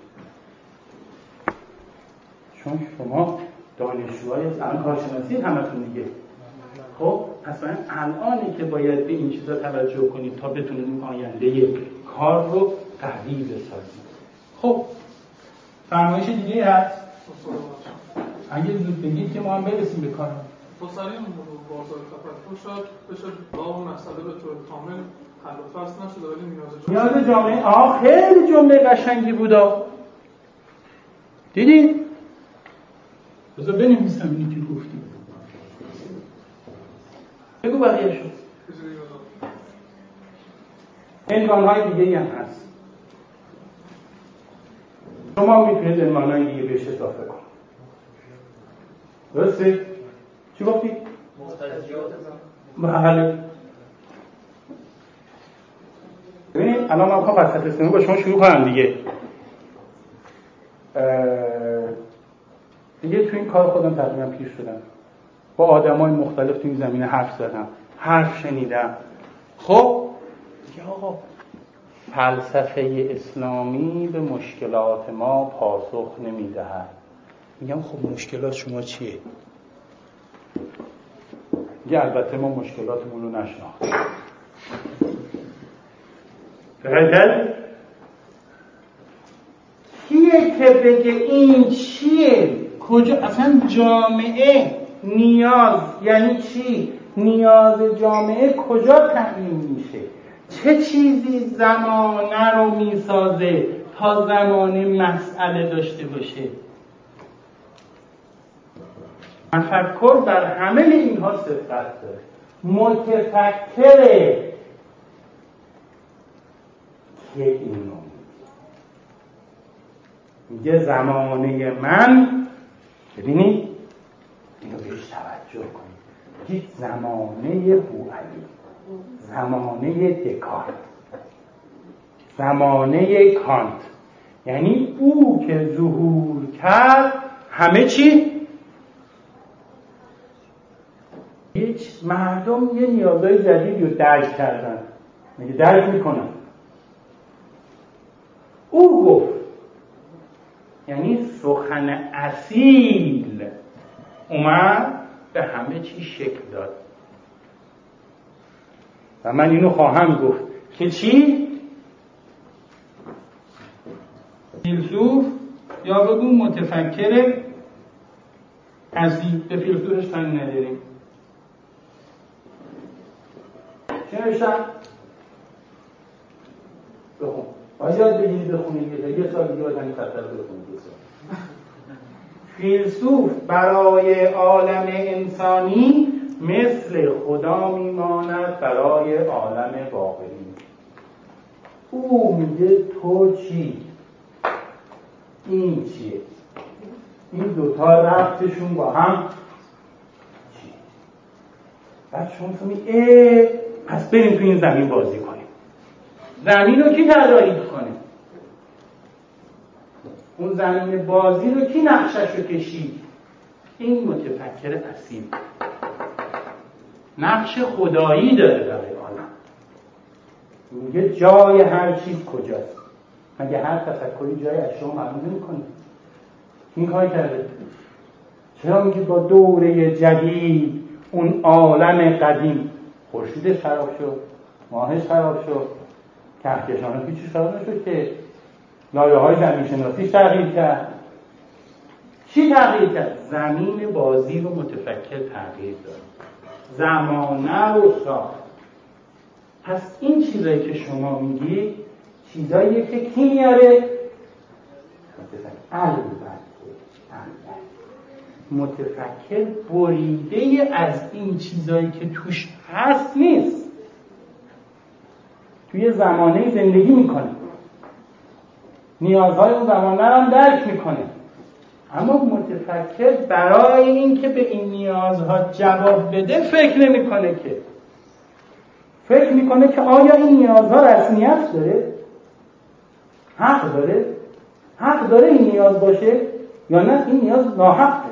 چون شما دانشجوهای الان کارشناسی همتون دیگه. خب پس من الانی که باید به این چیزا توجه کنید تا بتونید این آینده کار رو تحلیل بسازید. خب فرمایش دیگه هست؟ اگه زود بگید که ما هم برسیم به کار. بسیاری بازار تفکر شاید بشه با اون مسئله به طور کامل حل و فصل نشده ولی نیاز جامعه نیاز جامعه آه خیلی جمله قشنگی بودا. دیدید؟ بذار بنویسم اینی که گفتیم. بگو بقیه شد. عنوان‌های دیگه‌ای هم هست. شما میتونید عنوان‌های دیگه بهش اضافه کنید. درسته؟ چی گفتی؟ بله. ببینید الان من میخوام فلسفه اسلامی با شما شروع کنم دیگه. دیگه تو این کار خودم تقریبا پیر شدم. با آدمای مختلف تو این زمینه حرف زدم، حرف شنیدم. خب یا آقا فلسفه اسلامی به مشکلات ما پاسخ نمیدهد. میگم خب مشکلات شما چیه؟ میگه البته ما مشکلاتمون رو نشناختیم. فهمیدن؟ کیه که بگه این چیه؟ کجا اصلا جامعه نیاز یعنی چی؟ نیاز جامعه کجا تعیین میشه؟ چه چیزی زمانه رو میسازه تا زمانه مسئله داشته باشه؟ تفکر بر همه اینها صفت داره. متفکره که اینو میگه زمانه من، ببینید اینو بهش توجه کنید، میگه زمانه بوعلی، زمانه دکارت، زمانه کانت، یعنی او که ظهور کرد همه چی؟ هیچ مردم یه نیازهای جدیدی رو درک کردن، میگه درک میکنن. او گفت، یعنی سخن اصیل اومد به همه چی شکل داد. و من اینو خواهم گفت که چی؟ فیلسوف یا بگو متفکر اصیل، به فیلسوفش تنگ نداریم. چه نوشتم؟ بخون. باید یاد بگیرید بخونید، یه سال دیگه باید همین خطر بخونید. فیلسوف برای عالم انسانی مثل خدا میماند برای عالم واقعی. او میگه تو چی؟ این چیه؟ این دوتا ربطشون با هم چی؟ بعد شما میگه پس بریم تو این زمین بازی کنیم. زمین رو کی طراحی کنه؟ اون زمین بازی رو کی نقشش رو کشید؟ این متفکر اصیل. نقش خدایی داره برای عالم. میگه جای هر چیز کجاست؟ مگه هر تفکری جای از شما معلوم نمی‌کنه؟ این کار کرده. چرا میگه با دوره جدید اون عالم قدیم خورشیدش خراب شد، ماهش خراب شد، کهکشان پیچش خراب نشد که لایه های زمین شناسیش تغییر کرد. چی تغییر کرد؟ زمین بازی رو متفکر تغییر داد، زمانه رو ساخت. پس این چیزایی که شما میگی چیزاییه که کی میاره؟ البته متفکر بریده از این چیزایی که توش هست نیست، توی زمانه زندگی میکنه، نیازهای اون زمانه رو هم درک میکنه. اما متفکر برای این که به این نیازها جواب بده فکر نمیکنه، که فکر میکنه که آیا این نیازها رسمیت داره؟ حق داره؟ حق داره این نیاز باشه یا نه این نیاز ناحقه؟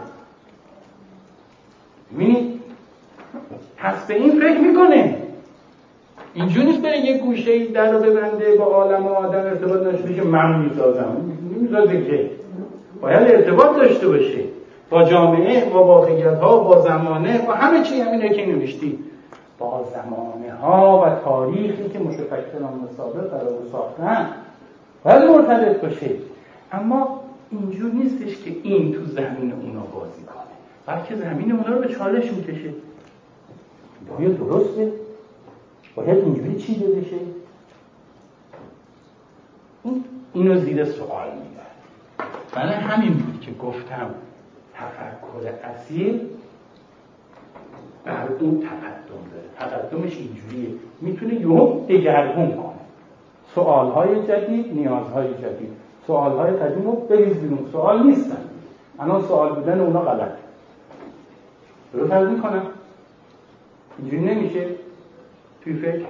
ببینید پس به این فکر میکنه. اینجوری نیست بره یه گوشه‌ای در رو ببنده با عالم و آدم ارتباط داشته باشه من میسازم. نمیسازه که. باید ارتباط داشته باشه با جامعه، با واقعیت‌ها، با زمانه، با همه چی. همینه که نوشتی، با زمانه ها و تاریخی که متفکران سابق برای او ساختن باید مرتبط باشه. اما اینجور نیستش که این تو زمین اونا بازی کنه، بلکه زمین اونا رو به چالش میکشه. باید درسته؟ باید اینجوری چیده بشه؟ این اینو زیر سوال میبره. برای همین بود که گفتم تفکر اصیل بر اون تقدم داره. تقدمش اینجوریه، میتونه یهو دگرگون کنه. سوالهای جدید، نیازهای جدید. سوالهای قدیم رو بریز بیرون، سوال نیستن. الان سوال بودن اونا غلط. درست فرض میکنم؟ اینجوری نمیشه توی فکر.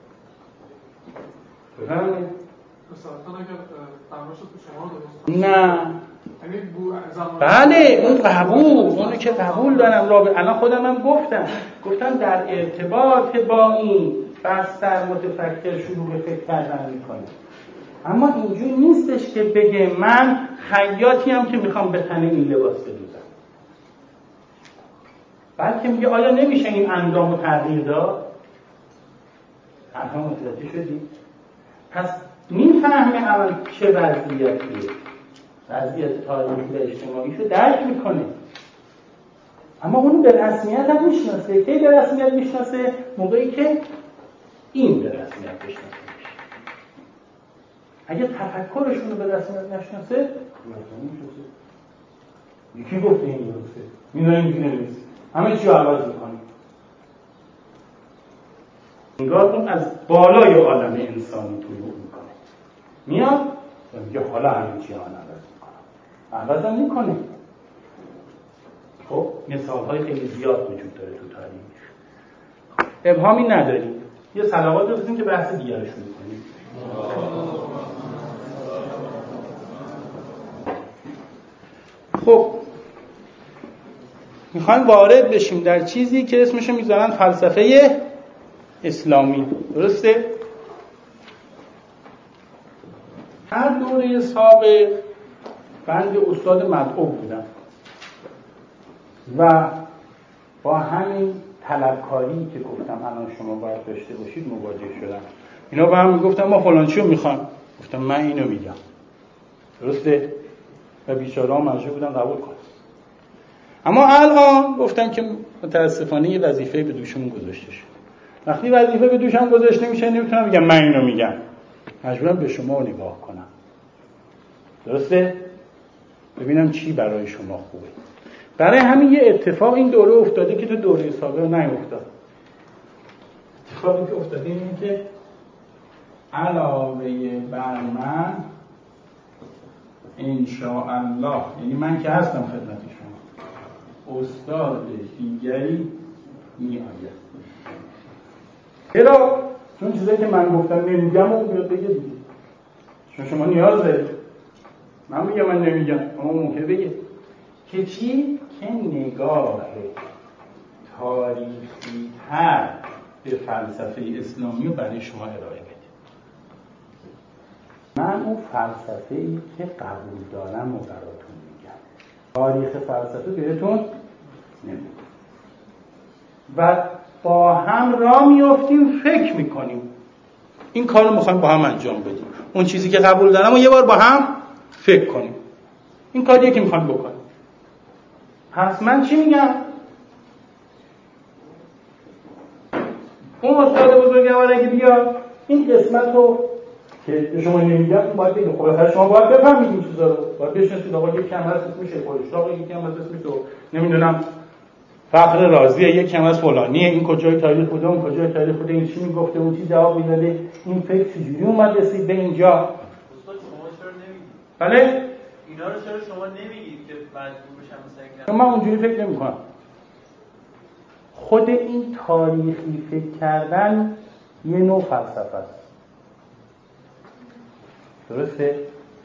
بفرمایید. مثلا اگر فرمایش تو شما درست نه. بله اون قبول، اونو که قبول دارم. رابط الان خودم هم گفتم گفتم در ارتباط با این بستر متفکر شروع به فکر کردن میکنه. اما اینجوری نیستش که بگه من خیاطی هم که میخوام به تن این لباس بدوزم، بلکه میگه آیا نمیشه این اندامو تغییر داد؟ الان متوجه شدی؟ پس میفهمه اول چه وضعیتیه، وضعیت تاریخی و اجتماعیشو درک میکنه. اما اونو به رسمیت هم میشناسه. کی به رسمیت میشناسه؟ موقعی که این به رسمیت بشناسه. اگه تفکرشون رو به رسمیت نشناسه، نمیشناسه. یکی گفته این درسته، میدونه اینجوری نیست، همه چی رو عوض میکنه. انگار اون از بالای عالم انسانی طلوع میکنه، میاد و میگه حالا همه چی رو عوض میکنم. عوض هم میکنه. خب مثال‌های خیلی زیاد وجود داره تو تاریخ. ابهامی نداریم. یه صلوات رو بزنیم که بحث دیگه رو شروع کنیم. خب میخوایم وارد بشیم در چیزی که اسمشو میذارن فلسفه اسلامی. درسته؟ هر دوره سابق بند استاد مدعو بودن و با همین طلبکاری که گفتم الان شما باید داشته باشید مواجه شدن. اینا با هم میگفتن ما فلان چیو میخوام، گفتم من اینو میگم. درسته؟ و بیچاره ها مجبور بودن قبول کنن. اما الان گفتم که متاسفانه یه وظیفه به دوشمون گذاشته شد. وقتی وظیفه به دوشم گذاشته میشه نمیتونم بگم من اینو میگم، مجبورم به شما نگاه کنم. درسته؟ ببینم چی برای شما خوبه. برای همین یه اتفاق این دوره افتاده که تو دوره سابق نیفتاد. اتفاقی که افتاده اینه که علاوه بر من انشاءالله، یعنی من که هستم خدمت شما، استاد دیگری می آید. چرا؟ چون چیزایی که من گفتم نمیگم اون بیاد بگه دیگه. چون شما نیاز دارید. من میگم من نمیگم، اما ممکنه بگه که چی؟ که نگاه تاریخی تر به فلسفه اسلامی رو برای شما ارائه بده. من اون فلسفه‌ای که قبول دارم و براتون میگم. تاریخ فلسفه بهتون نمیگم. و با هم راه میافتیم، فکر میکنیم. این کار رو میخوایم با هم انجام بدیم. اون چیزی که قبول دارم و یه بار با هم فکر کنیم. این کاریه که میخوایم بکنیم. پس من چی میگم؟ اون استاد بزرگوار اگه بیاد این قسمت رو که به شما نمیگم باید بگم. خب اصلا شما باید بفهمید این چیزا رو. باید بشناسید آقا یک کم هست اسمش پولشتاق، یک کم هست اسمش تو نمیدونم فخر رازیه، یک کم هست فلانیه، این کجای تاریخ بوده، اون کجای تاریخ بوده، این چی میگفته، اون چی جواب میداده، این فکر چجوری اومد رسید به اینجا. استاد شما چرا نمیگید؟ بله؟ اینا رو چرا شما نمیگید که مجبور بشم مثلا؟ من اونجوری فکر نمی‌کنم. خود این تاریخی فکر کردن یه نوع فلسفه است. درسته؟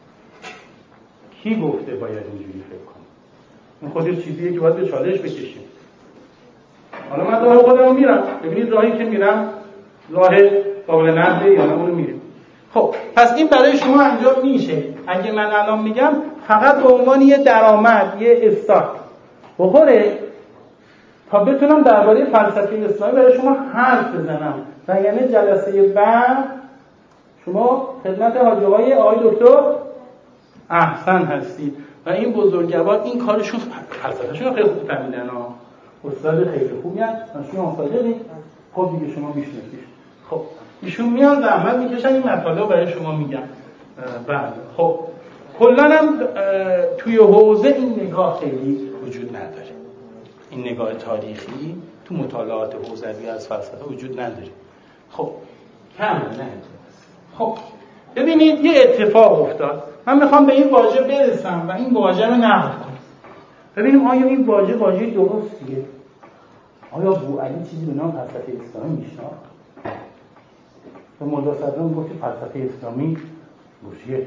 کی گفته باید اینجوری فکر کنیم؟ این خودش چیزیه که باید به چالش بکشیم. حالا من راه خودم میرم، ببینید راهی که میرم راه قابل نقده یا نه اون میرم. خب پس این برای شما انجام میشه. اگه من الان میگم فقط به عنوان یه درآمد، یه استارت بخوره تا بتونم درباره فلسفه اسلامی برای شما حرف بزنم. و یعنی جلسه بعد شما خدمت حاج آقای آقای دکتر احسن هستید و این بزرگوار این کارشون فلسفه‌شون خیلی خوب فهمیدن ها. استاد خیلی خوبی هستن. شما استادی خب دیگه شما میشناسید. خب ایشون میان زحمت میکشن این مطالب برای شما میگم. بله خب کلا هم توی حوزه این نگاه خیلی وجود نداره. این نگاه تاریخی تو مطالعات حوزوی از فلسفه وجود نداره. خب کم نه. خب ببینید یه اتفاق افتاد. من میخوام به این واژه برسم و این واژه رو نقد کنم. ببینیم آیا این واژه واژه درستیه؟ آیا بوعلی چیزی به نام فلسفه اسلامی میشناخت؟ به مولا صدران گفت فلسفه اسلامی بوشیه.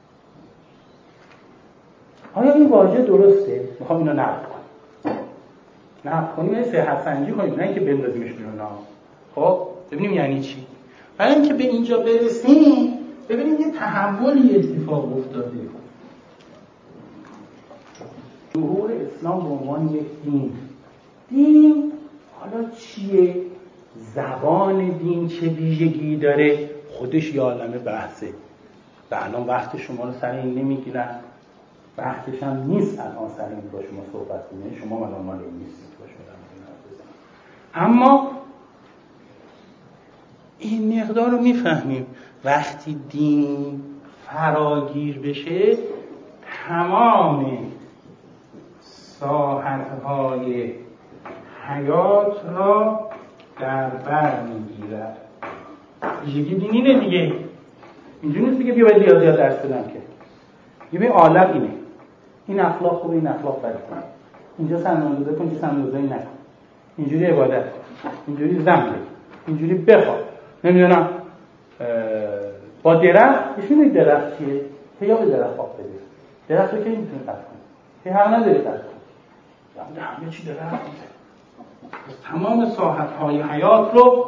آیا این واژه درسته؟ میخوام اینو نقد کنم. نقد کنیم یعنی صحت سنجی کنیم، نه اینکه بندازیمش بیرون. خب ببینیم یعنی چی. برای اینکه به اینجا برسیم ببینیم یه تحولی اتفاق افتاده. ظهور اسلام به عنوان یک دین. دین حالا چیه؟ زبان دین چه ویژگی داره؟ خودش یه عالمه بحثه. و الان وقت شما رو سر این نمیگیرن، وقتش هم نیست الان سر این با شما صحبت کنیم. شما الان مال این نیستید با شما. اما این مقدار رو میفهمیم وقتی دین فراگیر بشه تمام ساحت‌های حیات را در بر میگیرد. ویژگی دین اینه دیگه. اینجوری نیست دیگه بیا باید ریاضیات درس بدم که. یه به عالم اینه. این اخلاق خوبه، این اخلاق بده. اینجا سرمایه‌گذاری کن، اینجا سرمایه‌گذاری نکن. اینجوری عبادت کن. اینجوری زن بده. اینجوری بخواب. نمیدونم با درخت، میشه درخت چیه؟ که یا به درخت آب بده. درخت رو که نمیتونه قطع کنه. که هر نداره قطع کنه. یا همه چی درخت میده. تمام ساحت‌های حیات رو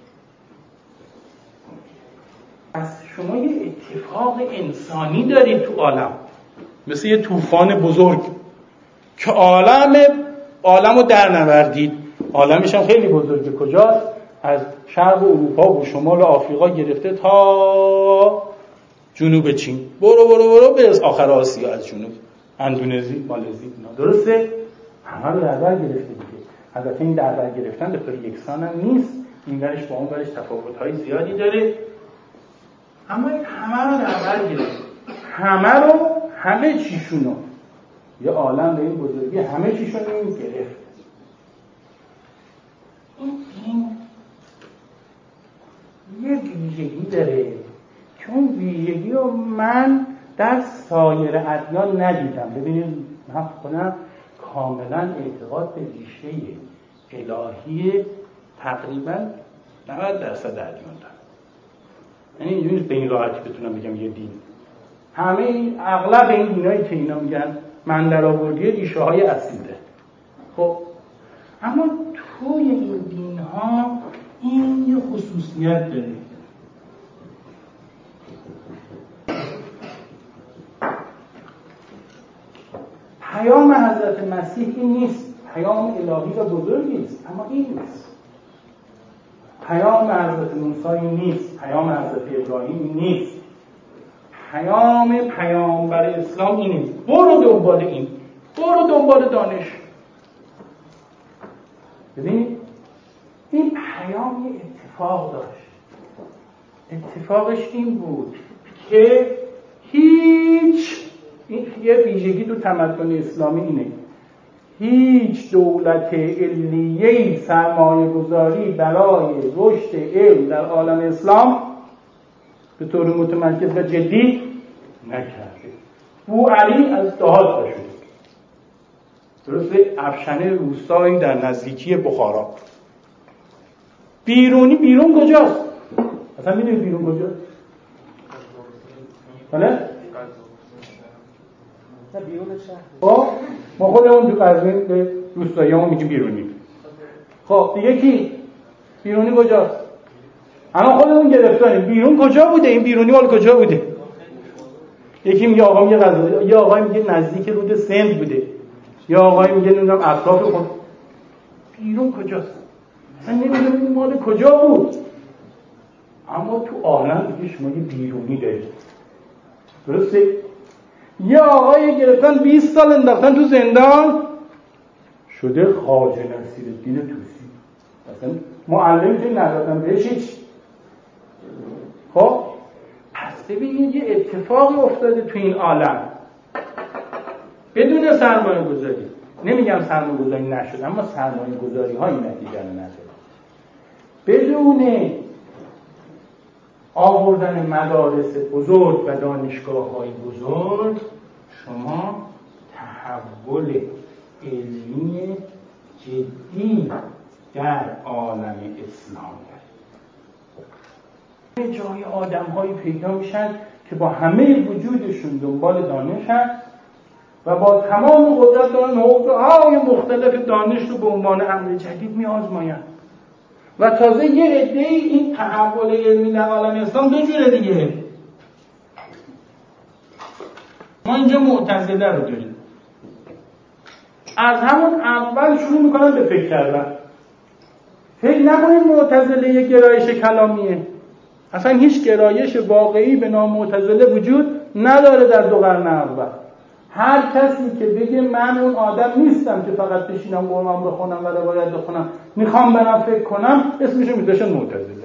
از شما یه اتفاق انسانی دارید تو عالم، مثل یه طوفان بزرگ که عالم عالم رو در نوردید. عالمش هم خیلی بزرگه. کجاست؟ از شرق اروپا و شمال آفریقا گرفته تا جنوب چین، برو برو برو به آخر آسیا، از جنوب اندونزی، مالزی، اینا درسته؟ همه رو در بر گرفته دیگه. البته این در بر گرفتن به طور یکسان هم نیست، این ورش با اون ورش تفاوت‌های زیادی داره، اما همه رو در بر گرفت. همه رو، همه چیشونو، یه عالم به این بزرگی همه چیشونو این گرفت. این دین یه ویژگی داره که اون ویژگی رو من در سایر ادیان ندیدم. ببینید من خودم کاملا اعتقاد به ریشه الهی تقریبا نود درصد ادیان دارم. یعنی اینجوری به این راحتی بتونم بگم یه دین. همه این اغلب این دینایی که اینا میگن من در آوردی ریشه های اصیله. خب اما توی این دین ها این یه خصوصیت داره. پیام حضرت مسیح این نیست. پیام الهی و بزرگی است، اما این نیست. پیام حضرت موسی این نیست. پیام حضرت ابراهیم نیست. پیام پیامبر اسلام این نیست. برو دنبال این، برو دنبال دانش. ببینید این پیام یه اتفاق داشت. اتفاقش این بود که هیچ، این یه ویژگی تو تمدن اسلامی اینه، هیچ دولت علیه‌ای سرمایه گذاری برای رشد علم در عالم اسلام به طور متمرکز و جدی نکرده. بوعلی از دهات شده، درسته؟ افشنه روستایی در نزدیکی بخارا. بیرونی بیرون کجاست؟ اصلا میدونی بیرون کجاست؟ بله؟ نه بیرون شهر. خب ما خودمون تو قزوین به روستاییامون میگیم بیرونی. خب دیگه کی؟ بیرونی کجاست؟ الان خودمون گرفتاریم. بیرون کجا بوده؟ این بیرونی مال کجا بوده؟ یکی میگه آقا میگه قزوین، یا آقا میگه نزدیک رود سند بوده، یا آقا میگه نمیدونم اطراف خود. بیرون کجاست؟ اصلا نمیدونم این مال کجا بود. اما تو عالم دیگه شما یه بیرونی دارید، درسته؟ یه آقای گرفتن بیست سال انداختن تو زندان، شده خواجه نصیرالدین طوسی. اصلا معلم که ندادن بهش هیچ. خب پس ببینید یه اتفاقی افتاده تو این عالم بدون سرمایه گذاری. نمیگم سرمایه گذاری نشد، اما سرمایه گذاری های نتیجه رو نداره. بدون آوردن مدارس بزرگ و دانشگاه های بزرگ شما تحول علمی جدی در عالم اسلام دارید. جای آدم هایی پیدا میشن که با همه وجودشون دنبال دانشن و با تمام قدرت دارن حوزه های مختلف دانش رو به عنوان امر جدید می آزمایند و تازه یه عده این تحول علمی در عالم اسلام دو جوره دیگه. ما اینجا معتزله رو داریم، از همون اول شروع میکنن به فکر کردن. فکر نکنید معتزله یه گرایش کلامیه، اصلا هیچ گرایش واقعی به نام معتزله وجود نداره در دو قرن اول. هر کسی که بگه من اون آدم نیستم که فقط بشینم قرآن بخونم و روایت بخونم، میخوام برم فکر کنم، اسمشو میذاشن معتزله.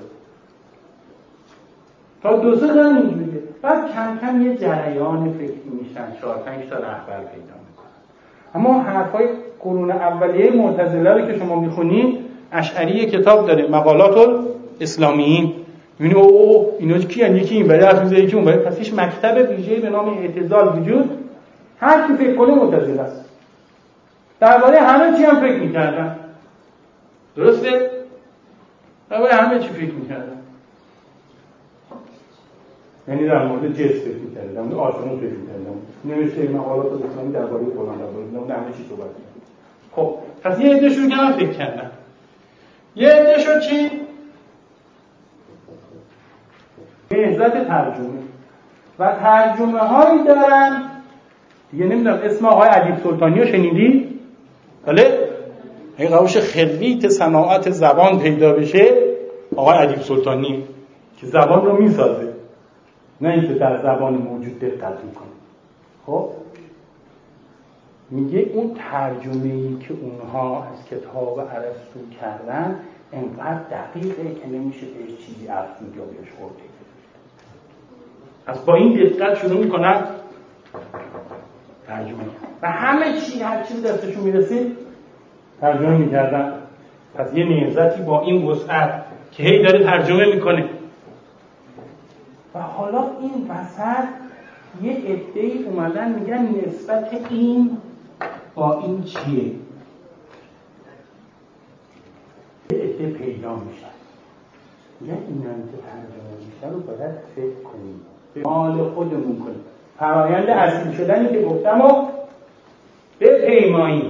تا دو سه قرن اینجوریه. بعد کم کم یه جریان فکری میشن، چهار پنج تا رهبر پیدا میکنن. اما حرفای قرون اولیه معتزله رو که شما میخونید، اشعری کتاب داره مقالات الاسلامیین، میبینی او او اینا کیان؟ یکی این برای حرف میزنه، یکی اون برای. پس هیچ مکتب ویژه‌ای به نام اعتزال وجود، هر کی فکر کنه معتزله است. درباره همه چی هم فکر می‌کردن. درسته؟ درباره همه چی فکر می‌کردن. یعنی در مورد جنس فکر می‌کردن، در مورد آسمون فکر می‌کردن. نوشته مقالات اسلامی درباره فلان درباره همه چی صحبت می‌کردن. خب، پس یه عده شروع کردن فکر کردن. یه عده شد چی؟ نهضت ترجمه. و ترجمه هایی دارن دیگه، نمیدونم اسم آقای ادیب سلطانی رو شنیدی؟ بله؟ این قوش خریت صناعت زبان پیدا بشه، آقای ادیب سلطانی که زبان رو میسازه، نه اینکه در زبان موجود دقت میکنه. خب میگه اون ترجمه‌ای که اونها از کتاب ارسطو کردن انقدر دقیقه که نمیشه بهش چیزی افزود یا بهش خورده. از با این دقت شروع میکنن ترجمه و همه چی هر چی دستشون میرسید ترجمه میکردن. پس یه نهضتی با این وسعت که هی داره ترجمه میکنه. و حالا این وسط یه عده‌ای اومدن میگن نسبت این با این چیه؟ یه عده پیدا میشن میگن اینا که ترجمه میشن رو باید فکر کنیم، مال خودمون کنیم، فرایند اصیل شدنی که گفتم و به پیمایی.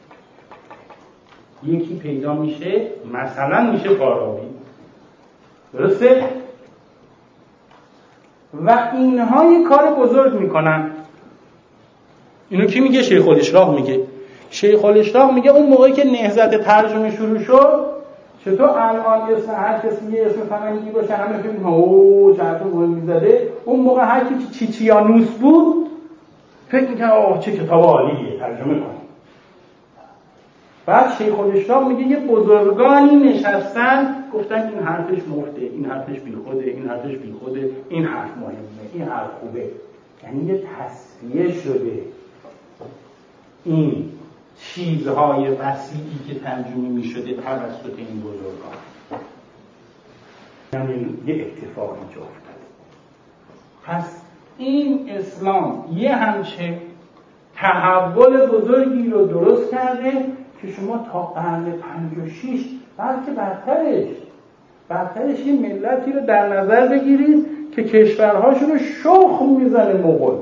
یکی پیدا میشه، مثلا میشه فارابی، درسته؟ و اینها یک کار بزرگ میکنن. اینو کی میگه؟ شیخ الاشراق میگه. شیخ الاشراق میگه اون موقعی که نهضت ترجمه شروع شد، چطور الان اسم هر کسی یه اسم فرنگی باشه همه فکر میکنن اوه چه حرف مهمی میزده. اون موقع هر کی چیچیانوس بود فکر میکنه اوه چه کتاب عالیه، ترجمه کنه. بعد شیخ الاشراق میگه یه بزرگانی نشستن گفتن این حرفش مفته، این حرفش بیخوده، این حرفش بیخوده، این حرف مهمه، این حرف خوبه. یعنی یه تصفیه شده این چیزهای وسیعی که ترجمه میشده توسط این بزرگان. یعنی یه اتفاق اینجا افتاد. پس این اسلام یه همچه تحول بزرگی رو درست کرده که شما تا قرن پنج و شش بلکه برترش برترش این ملتی رو در نظر بگیرید که کشورهاشون رو شخم میزنه مغول.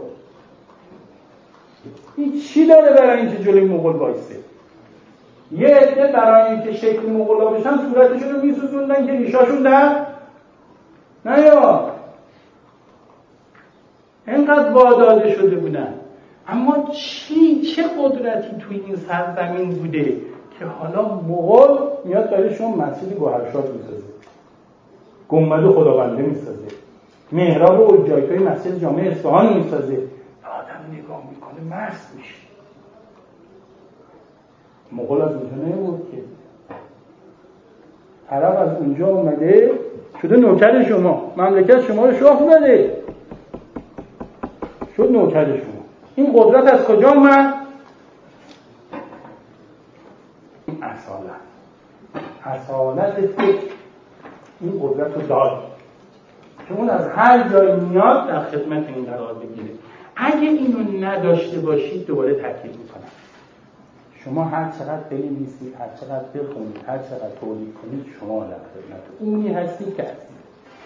این چی داره برای اینکه جلوی مغول وایسه؟ یه عده برای اینکه شکل مغولا بشن صورتشون رو میسوزوندن که ریشاشون در نیا اینقدر واداده شده بودن. اما چی چه قدرتی توی این سرزمین بوده که حالا مغول میاد برای شما مسجد گوهرشاد میسازه، گنبد خداونده میسازه، محراب و اجایتای مسجد جامع اصفهان میسازه. آدم نگاه میکنه مست میشه. مغول از اونجا نمود که طرف از اونجا اومده شده نوکر شما، مملکت شما رو شاه بده، شد نوکر شما. این قدرت از کجا اومد؟ اصالت فکر این قدرت رو داره که اون از هر جای میاد در خدمت این قرار بگیره. اگه اینو نداشته باشید دوباره تاکید میکنم، شما هر چقدر بنویسید، هر چقدر بخونید، هر چقدر تولید کنید، شما در خدمت اونی هستید که هستید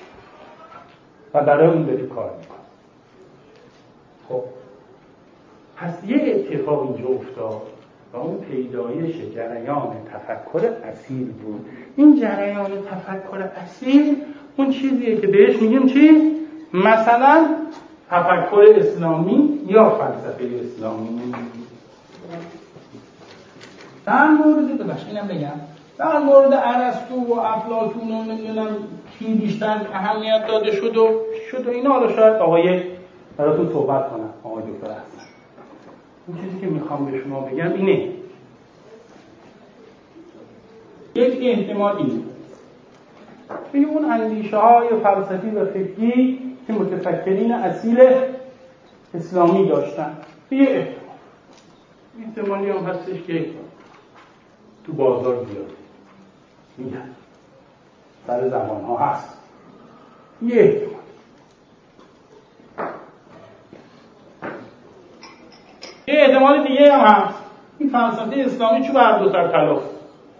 و برای اون دارید کار میکنید. خب پس یه اتفاق اینجا افتاد و اون پیدایش جریان تفکر اصیل بود. این جریان تفکر اصیل اون چیزیه که بهش میگیم چی؟ مثلا تفکر اسلامی یا فلسفه اسلامی. در مورد ببخشید اینم بگم، در مورد ارسطو و افلاطون و نمیدونم کی بیشتر اهمیت داده شد و شد و اینا، حالا شاید آقای براتون صحبت کنم، آقای دکتر حسن. این چیزی که میخوام به شما بگم اینه، یک احتمال اینه به اون اندیشه های فلسفی و فکری که متفکرین اصیل اسلامی داشتن، یه احتمال احتمالی هم هستش که تو بازار بیاد میگن سر زمان ها هست، یه احتمال. یه احتمال دیگه هم هست، این فلسفه اسلامی چون بر دو سر کلاست.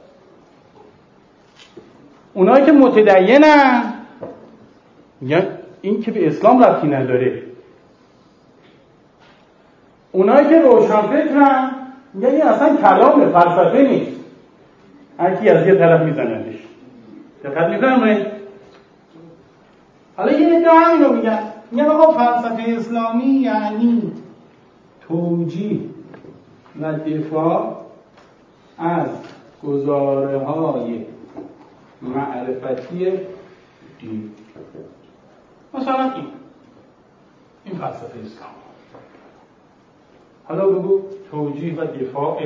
اونایی که متدینن میگن این که به اسلام ربطی نداره، اونایی که روشنفکرن میگن این اصلا کلام فلسفه نیست، هر کی از یه طرف میزنندش. دقت می‌فرمایید؟ حالا یه ادعا همینو میگن، میگن آقا فلسفه اسلامی یعنی توجیه و دفاع از گزاره‌های معرفتی دین. مثلا این این فلسفه اسلام. حالا بگو توجیه و دفاع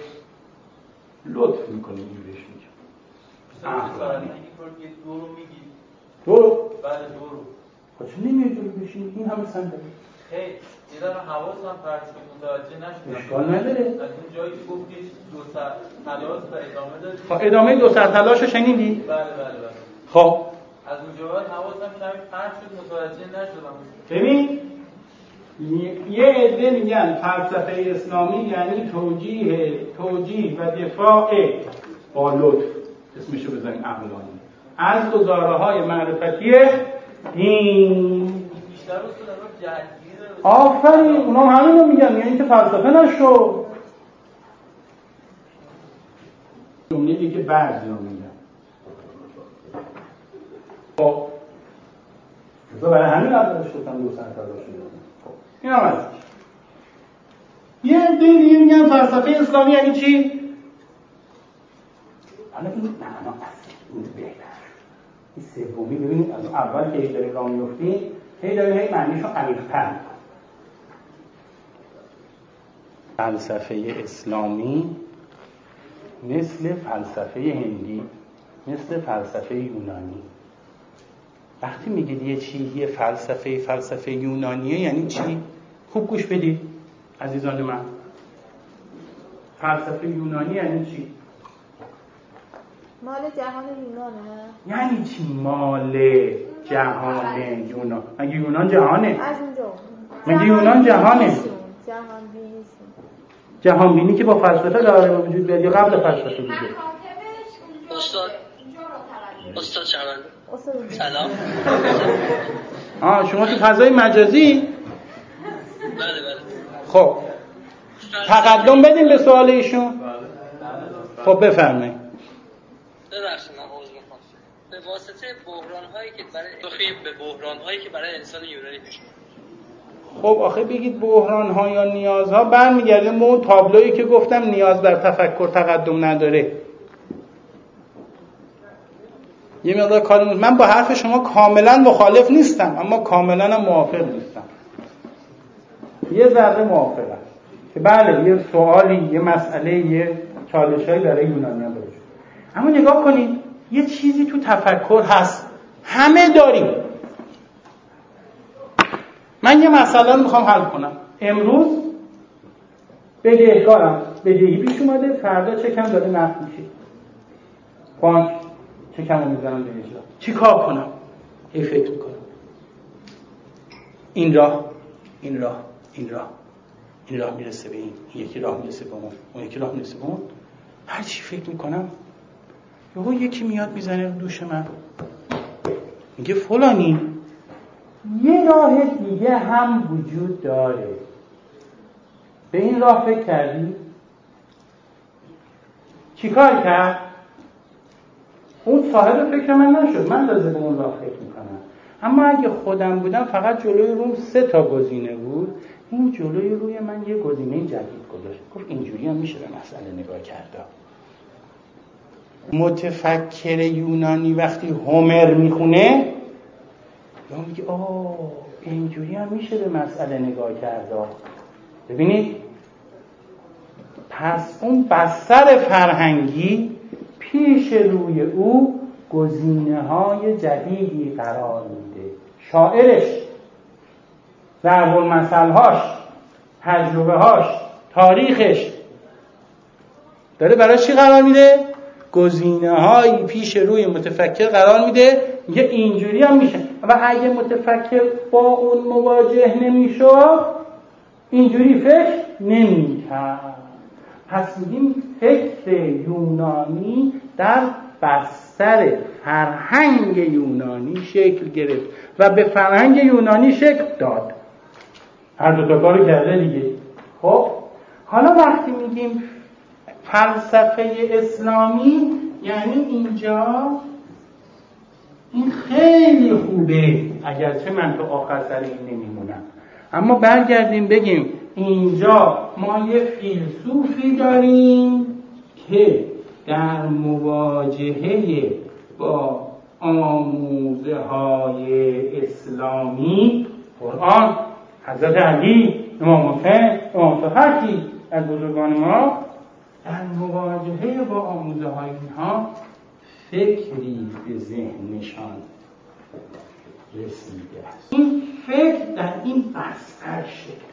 لطف میکنه این بهش میگم مثلا اگه دو رو میگی دو رو؟ بله دو رو خب چه نمیه دو رو بشین؟ این همه سنده خیلی یه دارم حواسم پرت شد متوجه نشدم. اشکال نداره. از اون جایی که گفتیش دو سر تلاش و ادامه دادی. خب ادامه دو سر تلاش رو شنیدی؟ بله بله بله. خب از اون جایی حواسم کمی پرت شد متوجه نشدم. ببین یه عده میگن فلسفه اسلامی یعنی توجیه توجیه و دفاع با لطف، اسمشو بزنیم عقلانی، از گزاره‌های معرفتی دین. بیشتر اصلا جهتگیری داره. آفرین، اونا هم همینو میگن، یعنی که فلسفه نشو. جمله دیگه بعضی رو میگن. خب تو برای همین اولش گفتم دو سر تلاش شده. این هم هست. یه عده دیگه میگن فلسفه اسلامی یعنی چی؟ حالا این معنا اصلا این بهتر. این سومی ببینید از اول که هی داریم راه میفتیم هی داریم هی معنیشو عمیق‌تر می‌کنیم. فلسفه اسلامی مثل فلسفه هندی، مثل فلسفه یونانی. وقتی میگید یه چی یه فلسفه فلسفه یونانیه یعنی چی؟ خوب گوش بدید عزیزان من. فلسفه یونانی یعنی چی؟ مال جهان یونانه. یعنی چی مال جهان یونان؟ مگه یونان جهانه؟ از اونجا مگه یونان جهانه؟ جهان بینیشون. جهان بینی که با فلسفه داره وجود بیاد یا قبل فلسفه بوده؟ استاد استاد شرمنده سلام. آه شما تو فضای مجازی؟ بله بله. خب تقدم بدیم به سوال ایشون. خب بفرمایید. ببخشید من عذر میخوام. به واسطه بحران هایی که برای تخیل به بحران هایی که برای انسان یونانی پیش میاد. خب آخه بگید بحران ها یا نیازها برمیگرده به اون تابلویی که گفتم نیاز بر تفکر تقدم نداره. یه مقدار کار من با حرف شما کاملا مخالف نیستم اما کاملا هم موافق نیستم. یه ذره موافقم که بله یه سوالی یه مسئله یه چالشایی برای یونانیان داره. اما نگاه کنید یه چیزی تو تفکر هست همه داریم. من یه مسئله میخوام حل کنم. امروز بدهکارم، بدهی پیش اومده، فردا چکم داره نقد میشه. بانک چه کمو میزنم به اجرا، چی کار کنم؟ هی فکر میکنم این راه این راه این راه این راه میرسه به این، این یکی راه میرسه به اون، اون یکی راه میرسه به اون. هر چی فکر میکنم یهو یکی میاد میزنه رو دوش من میگه فلانی یه راه دیگه هم وجود داره، به این راه فکر کردی؟ چی کار کرد؟ اون صاحب فکر من نشد، من لازم به اون راه فکر میکنم. اما اگه خودم بودم فقط جلوی روم سه تا گزینه بود، این جلوی روی من یه گزینه جدید گذاشت، گفت اینجوری هم میشه به مسئله نگاه کرد. متفکر یونانی وقتی هومر میخونه یا میگه آه اینجوری هم میشه به مسئله نگاه کرد. ببینید پس اون بستر فرهنگی پیش روی او گزینه‌های جدیدی قرار میده. شاعرش، ضرب المثل‌هاش، تجربه‌هاش، تاریخش داره برای چی قرار میده؟ گزینه‌هایی پیش روی متفکر قرار میده، میگه اینجوری هم میشه. و اگه متفکر با اون مواجه نمیشد اینجوری فکر نمی‌کرد. پس میگیم فکر یونانی در بستر فرهنگ یونانی شکل گرفت و به فرهنگ یونانی شکل داد. هر دو تا کارو کرده دیگه. خب حالا وقتی میگیم فلسفه اسلامی یعنی اینجا این خیلی خوبه، اگرچه من تو آخر سر این نمیمونم، اما برگردیم بگیم اینجا ما یه فیلسوفی داریم که در مواجهه با آموزه های اسلامی، قرآن، حضرت علی، امام حسین، امام صفحی از بزرگان ما، در مواجهه با آموزه های اینها فکری به ذهنشان رسیده است. این فکر در این بستر شکل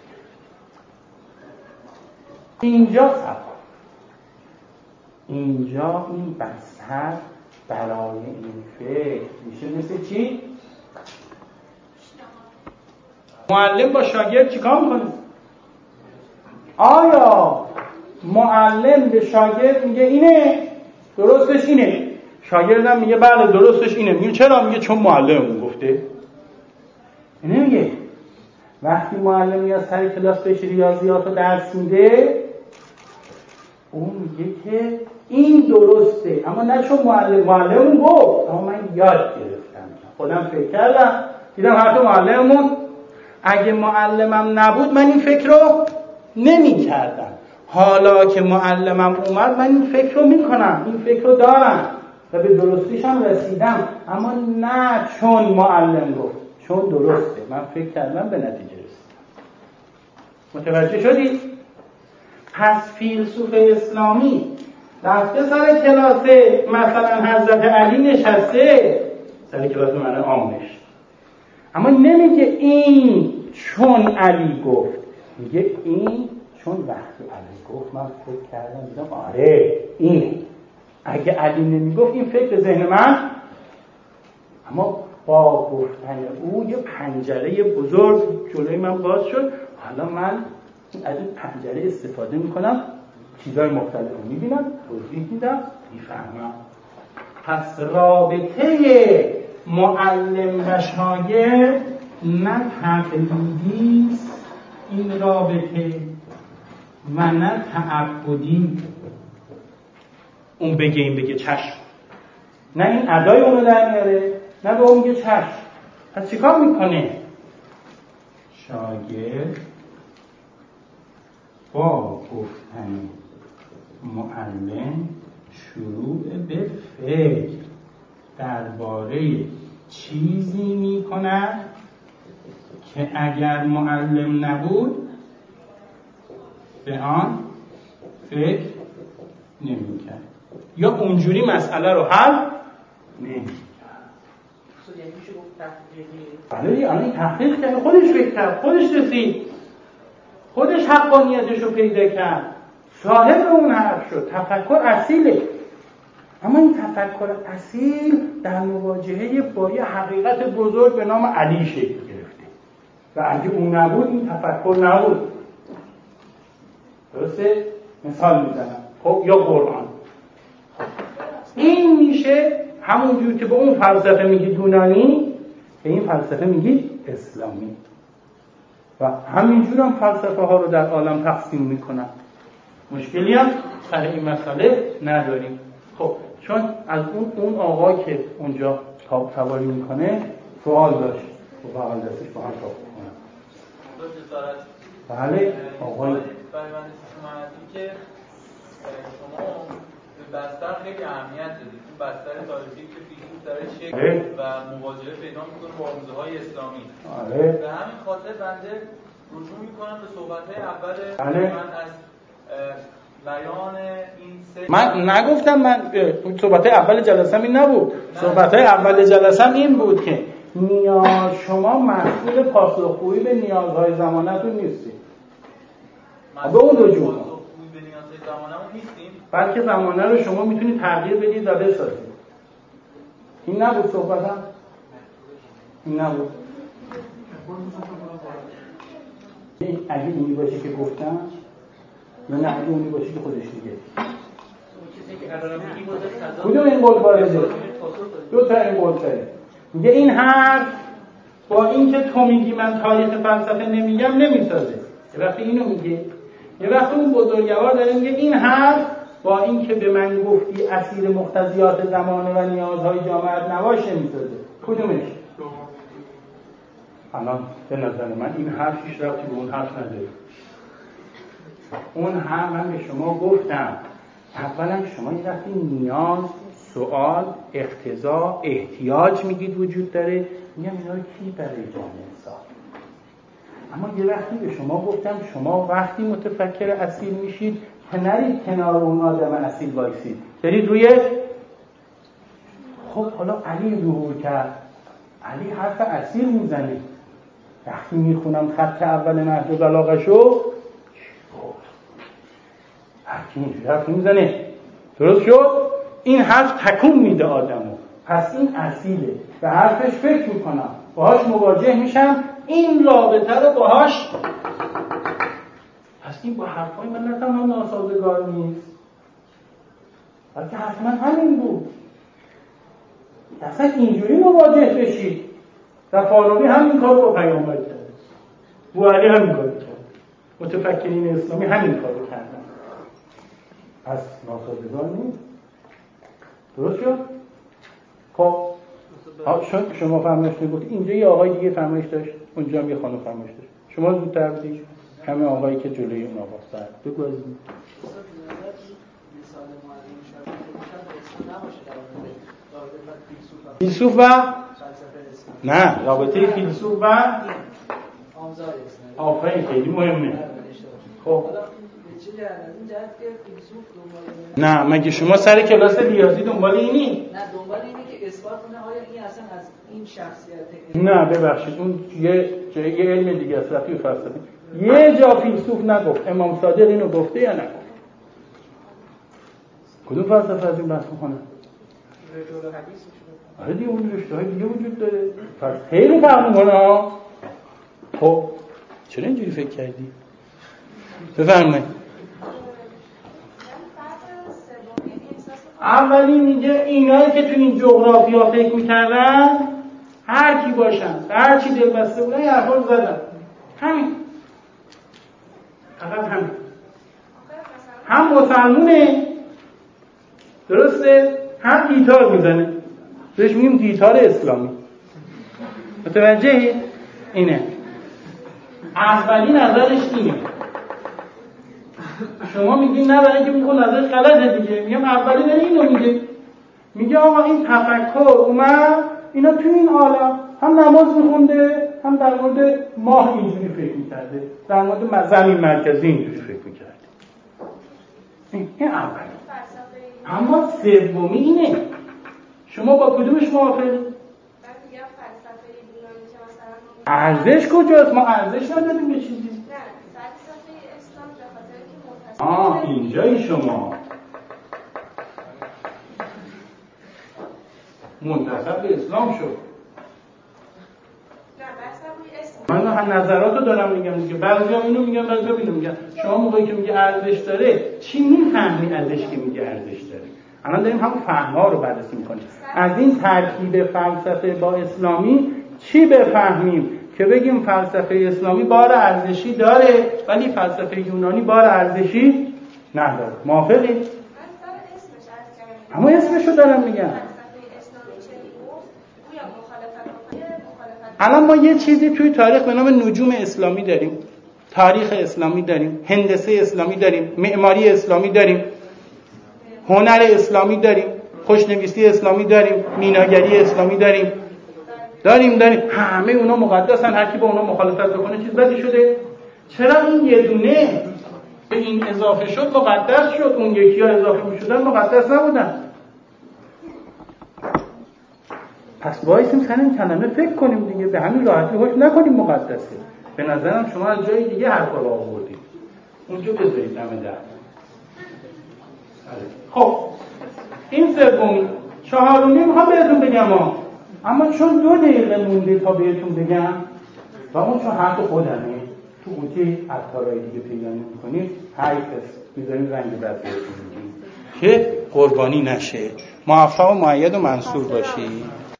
اینجا صفا اینجا این بستر برای این فکر میشه مثل چی؟ معلم با شاگرد چیکار میکنه؟ آیا معلم به شاگرد میگه اینه درستش اینه، شاگردم میگه بله درستش اینه، میگه چرا؟ میگه چون معلممون گفته. اینه میگه وقتی معلم میاد سر کلاس بهش ریاضیات رو درس میده اون میگه که این درسته، اما نه چون معلم معلممون گفت، اما من یاد گرفتم، خودم فکر کردم دیدم حتی معلممون. اگه معلمم نبود من این فکر رو نمی کردم، حالا که معلمم اومد من این فکر رو میکنم، این فکر رو دارم و به درستیش هم رسیدم، اما نه چون معلم گفت، چون درسته من فکر کردم به نتیجه رسیدم. متوجه شدید؟ پس فیلسوف اسلامی رفته سر کلاس مثلا حضرت علی نشسته، سر کلاس من عامش، اما نمیگه این چون علی گفت، میگه این چون وقتی علی گفت من فکر کردم دیدم آره اینه. اگه علی نمیگفت این فکر ذهن من، اما با گفتن او یه پنجره بزرگ جلوی من باز شد. حالا من از این پنجره استفاده میکنم، چیزهای مختلف رو میبینم، توضیح میدم، میفهمم. پس رابطه معلم و شاگرد نه تقلیدی است این رابطه و نه تعبدی. اون بگه این بگه چشم، نه این ادای اونو در میاره نه به اون میگه چشم. پس چیکار میکنه؟ شاگرد با گفتن معلم شروع به فکر درباره چیزی میکند که اگر معلم نبود به آن فکر نمیکرد یا اونجوری مسئله رو حل نمیکرد. بله دیگه الان تحقیق کرد، خودش فکر کرد، خودش رسید، خودش حقانیتش رو پیدا کرد، صاحب اون حرف شد. تفکر اصیله. اما این تفکر اصیل در مواجهه با یه حقیقت بزرگ به نام علی شکل گرفته و اگه اون نبود این تفکر نبود. درسته؟ مثال میزنم. خب یا قرآن. این میشه همونجور که به اون فلسفه میگید یونانی، به این فلسفه میگید اسلامی. و همینجور هم فلسفه ها رو در عالم تقسیم میکنن. مشکلی هم سر این مسئله نداریم. خب چون از اون اون آقا که اونجا تاب سواری میکنه سوال داشت و بغل دستش با هم تاب کنم. بله آقای که شما به بستر خیلی اهمیت دادید. تو بستر تاریخی که فیلسوف داره شکل و مواجهه پیدا میکنه با آموزه‌های اسلامی. آره. به همین خاطر بنده رجوع میکنم به صحبت‌های اول بله. من از بیان این سه. من نگفتم، من صحبت‌های اول جلسم این نبود. صحبت‌های اول جلسم این بود که نیاز شما مسئول پاسخگویی به نیازهای زمانتون نیستید. به اون رجوع کن. به نیازهای زمانمون نیستیم. بلکه زمانه رو شما میتونید تغییر بدید و بسازید. این نبود صحبتم؟ این نبود. اگه اینی باشه که گفتم یا نه اگه اونی باشه که خودش میگه. کدوم این قول وارده؟ دو تا این قول داره. میگه این حرف با این که تو میگی من تاریخ فلسفه نمیگم نمیسازه. یه وقتی اینو میگه، یه وقتی اون بزرگوار داره میگه این حرف با این که به من گفتی اسیر مقتضیات زمانه و نیازهای جامعه نباشه میسازه. کدومش؟ الان به نظر من این حرف هیچ ربطی به اون حرف نداره. اون حرف من به شما گفتم اولا شما یه وقتی نیاز، سوال، اقتضا، احتیاج میگید وجود داره، میگم اینا رو کی برای جامعه ساخت. اما یه وقتی به شما گفتم شما وقتی متفکر اصیل میشید که نرید کنار اون آدم اصیل وایسید، برید روی خب حالا علی ظهور کرد، علی حرف اصیل میزنه. وقتی میخونم خط اول نهج البلاغه‌شو هرکی اینجوری حرف میزنه، درست شد؟ این حرف تکون میده آدمو، پس این اصیله، به حرفش فکر میکنم، باهاش مواجه میشم، این رابطه رو باهاش، پس این با حرفای من نه تنها ناسازگار نیست بلکه حتما همین بود. اصلا اینجوری مواجه بشید. و فارابی همین کار رو با پیامبر کرد، بوعلی همین کار کرد، متفکرین اسلامی همین کار رو کردن. پس ناسازگار نیست. درست شد؟ خب شد شما فرمایش نگفت اینجا یه آقای دیگه فرمایش داشت، اونجا هم یه خانم فرمایش داشت، شما زودتر بودید، همه آقایی که جلوی اون آقا سر بگو از این فیلسوف و نه رابطه فیلسوف و آفرین خیلی مهمه. خب نه مگه شما سر کلاس ریاضی دنبال اینی؟ نه دنبال اینه که اثبات کنه آیا این اصلا از این شخصیت. نه ببخشید اون یه جای یه علم دیگه است، رفتی فلسفه. یه جا فیلسوف نگفت امام صادق اینو گفته یا نگفت؟ کدوم فلسفه از این بحث میکنه؟ رجل حدیث میشه. آره دیگه اون رشته های دیگه وجود داره. پس خیلی فرق میکنه. خب چرا اینجوری فکر کردی؟ بفرمایید. اولی میگه اینایی که تو این جغرافیا فکر میکردن هر کی باشن هر چی دل بسته بودن یه حرفا رو زدن، همین فقط همین. هم مسلمونه درسته، هم گیتار میزنه، بهش میگیم گیتار اسلامی. متوجهی؟ اینه اولی نظرش اینه. شما میگین نه برای اینکه میگه نظرش غلطه دیگه، میگم اولی داره اینو میگه، میگه آقا این تفکر اومد اینا تو این عالم هم نماز میخونده هم در مورد ماه اینجوری فکر میکرده، در مورد زمین مرکزی اینجوری فکر میکرده. این اولی. اما سومی اینه، شما با کدومش موافقی؟ ارزش کجاست؟ ما ارزش نداریم به چیزی. آه اینجایی شما منتسب به اسلام شد. من هم نظراتو دارم میگم دیگه، بعضیا اینو میگن بعضیا اینو میگن. شما موقعی که میگه ارزش داره چی میفهمی ازش که میگه ارزش داره؟ الان داریم همون فهم‌ها رو بررسی میکنیم. از این ترکیب فلسفه با اسلامی چی بفهمیم که بگیم فلسفه اسلامی بار ارزشی داره ولی فلسفه یونانی بار ارزشی نداره؟ موافقی؟ اما اسمشو دارم میگم. الان ما یه چیزی توی تاریخ به نام نجوم اسلامی داریم، تاریخ اسلامی داریم، هندسه اسلامی داریم، معماری اسلامی داریم، هنر اسلامی داریم، خوشنویسی اسلامی داریم، میناگری اسلامی داریم داریم داریم همه اونا مقدسن، هر کی با اونا مخالفت بکنه چیز بدی شده؟ چرا این یه دونه به این اضافه شد مقدس شد، اون یکی ها اضافه میشدن مقدس نبودن؟ پس وایسیم سر این کلمه فکر کنیم دیگه، به همین راحتی حکم نکنیم مقدسه. به نظرم شما از جای دیگه حرفا رو آوردید، اونجا بذارید دم در. خب این سومی. چهارمی میخوام بهتون بگم ها، اما چون دو دقیقه مونده تا بهتون بگم و اون چون حق خودمه تو قوطی عطارایی دیگه پیدا نمی‌کنید، هی پس میذاریم رنگ بد بهتون میگیم که قربانی نشه. موفق و مؤید و منصور باشی.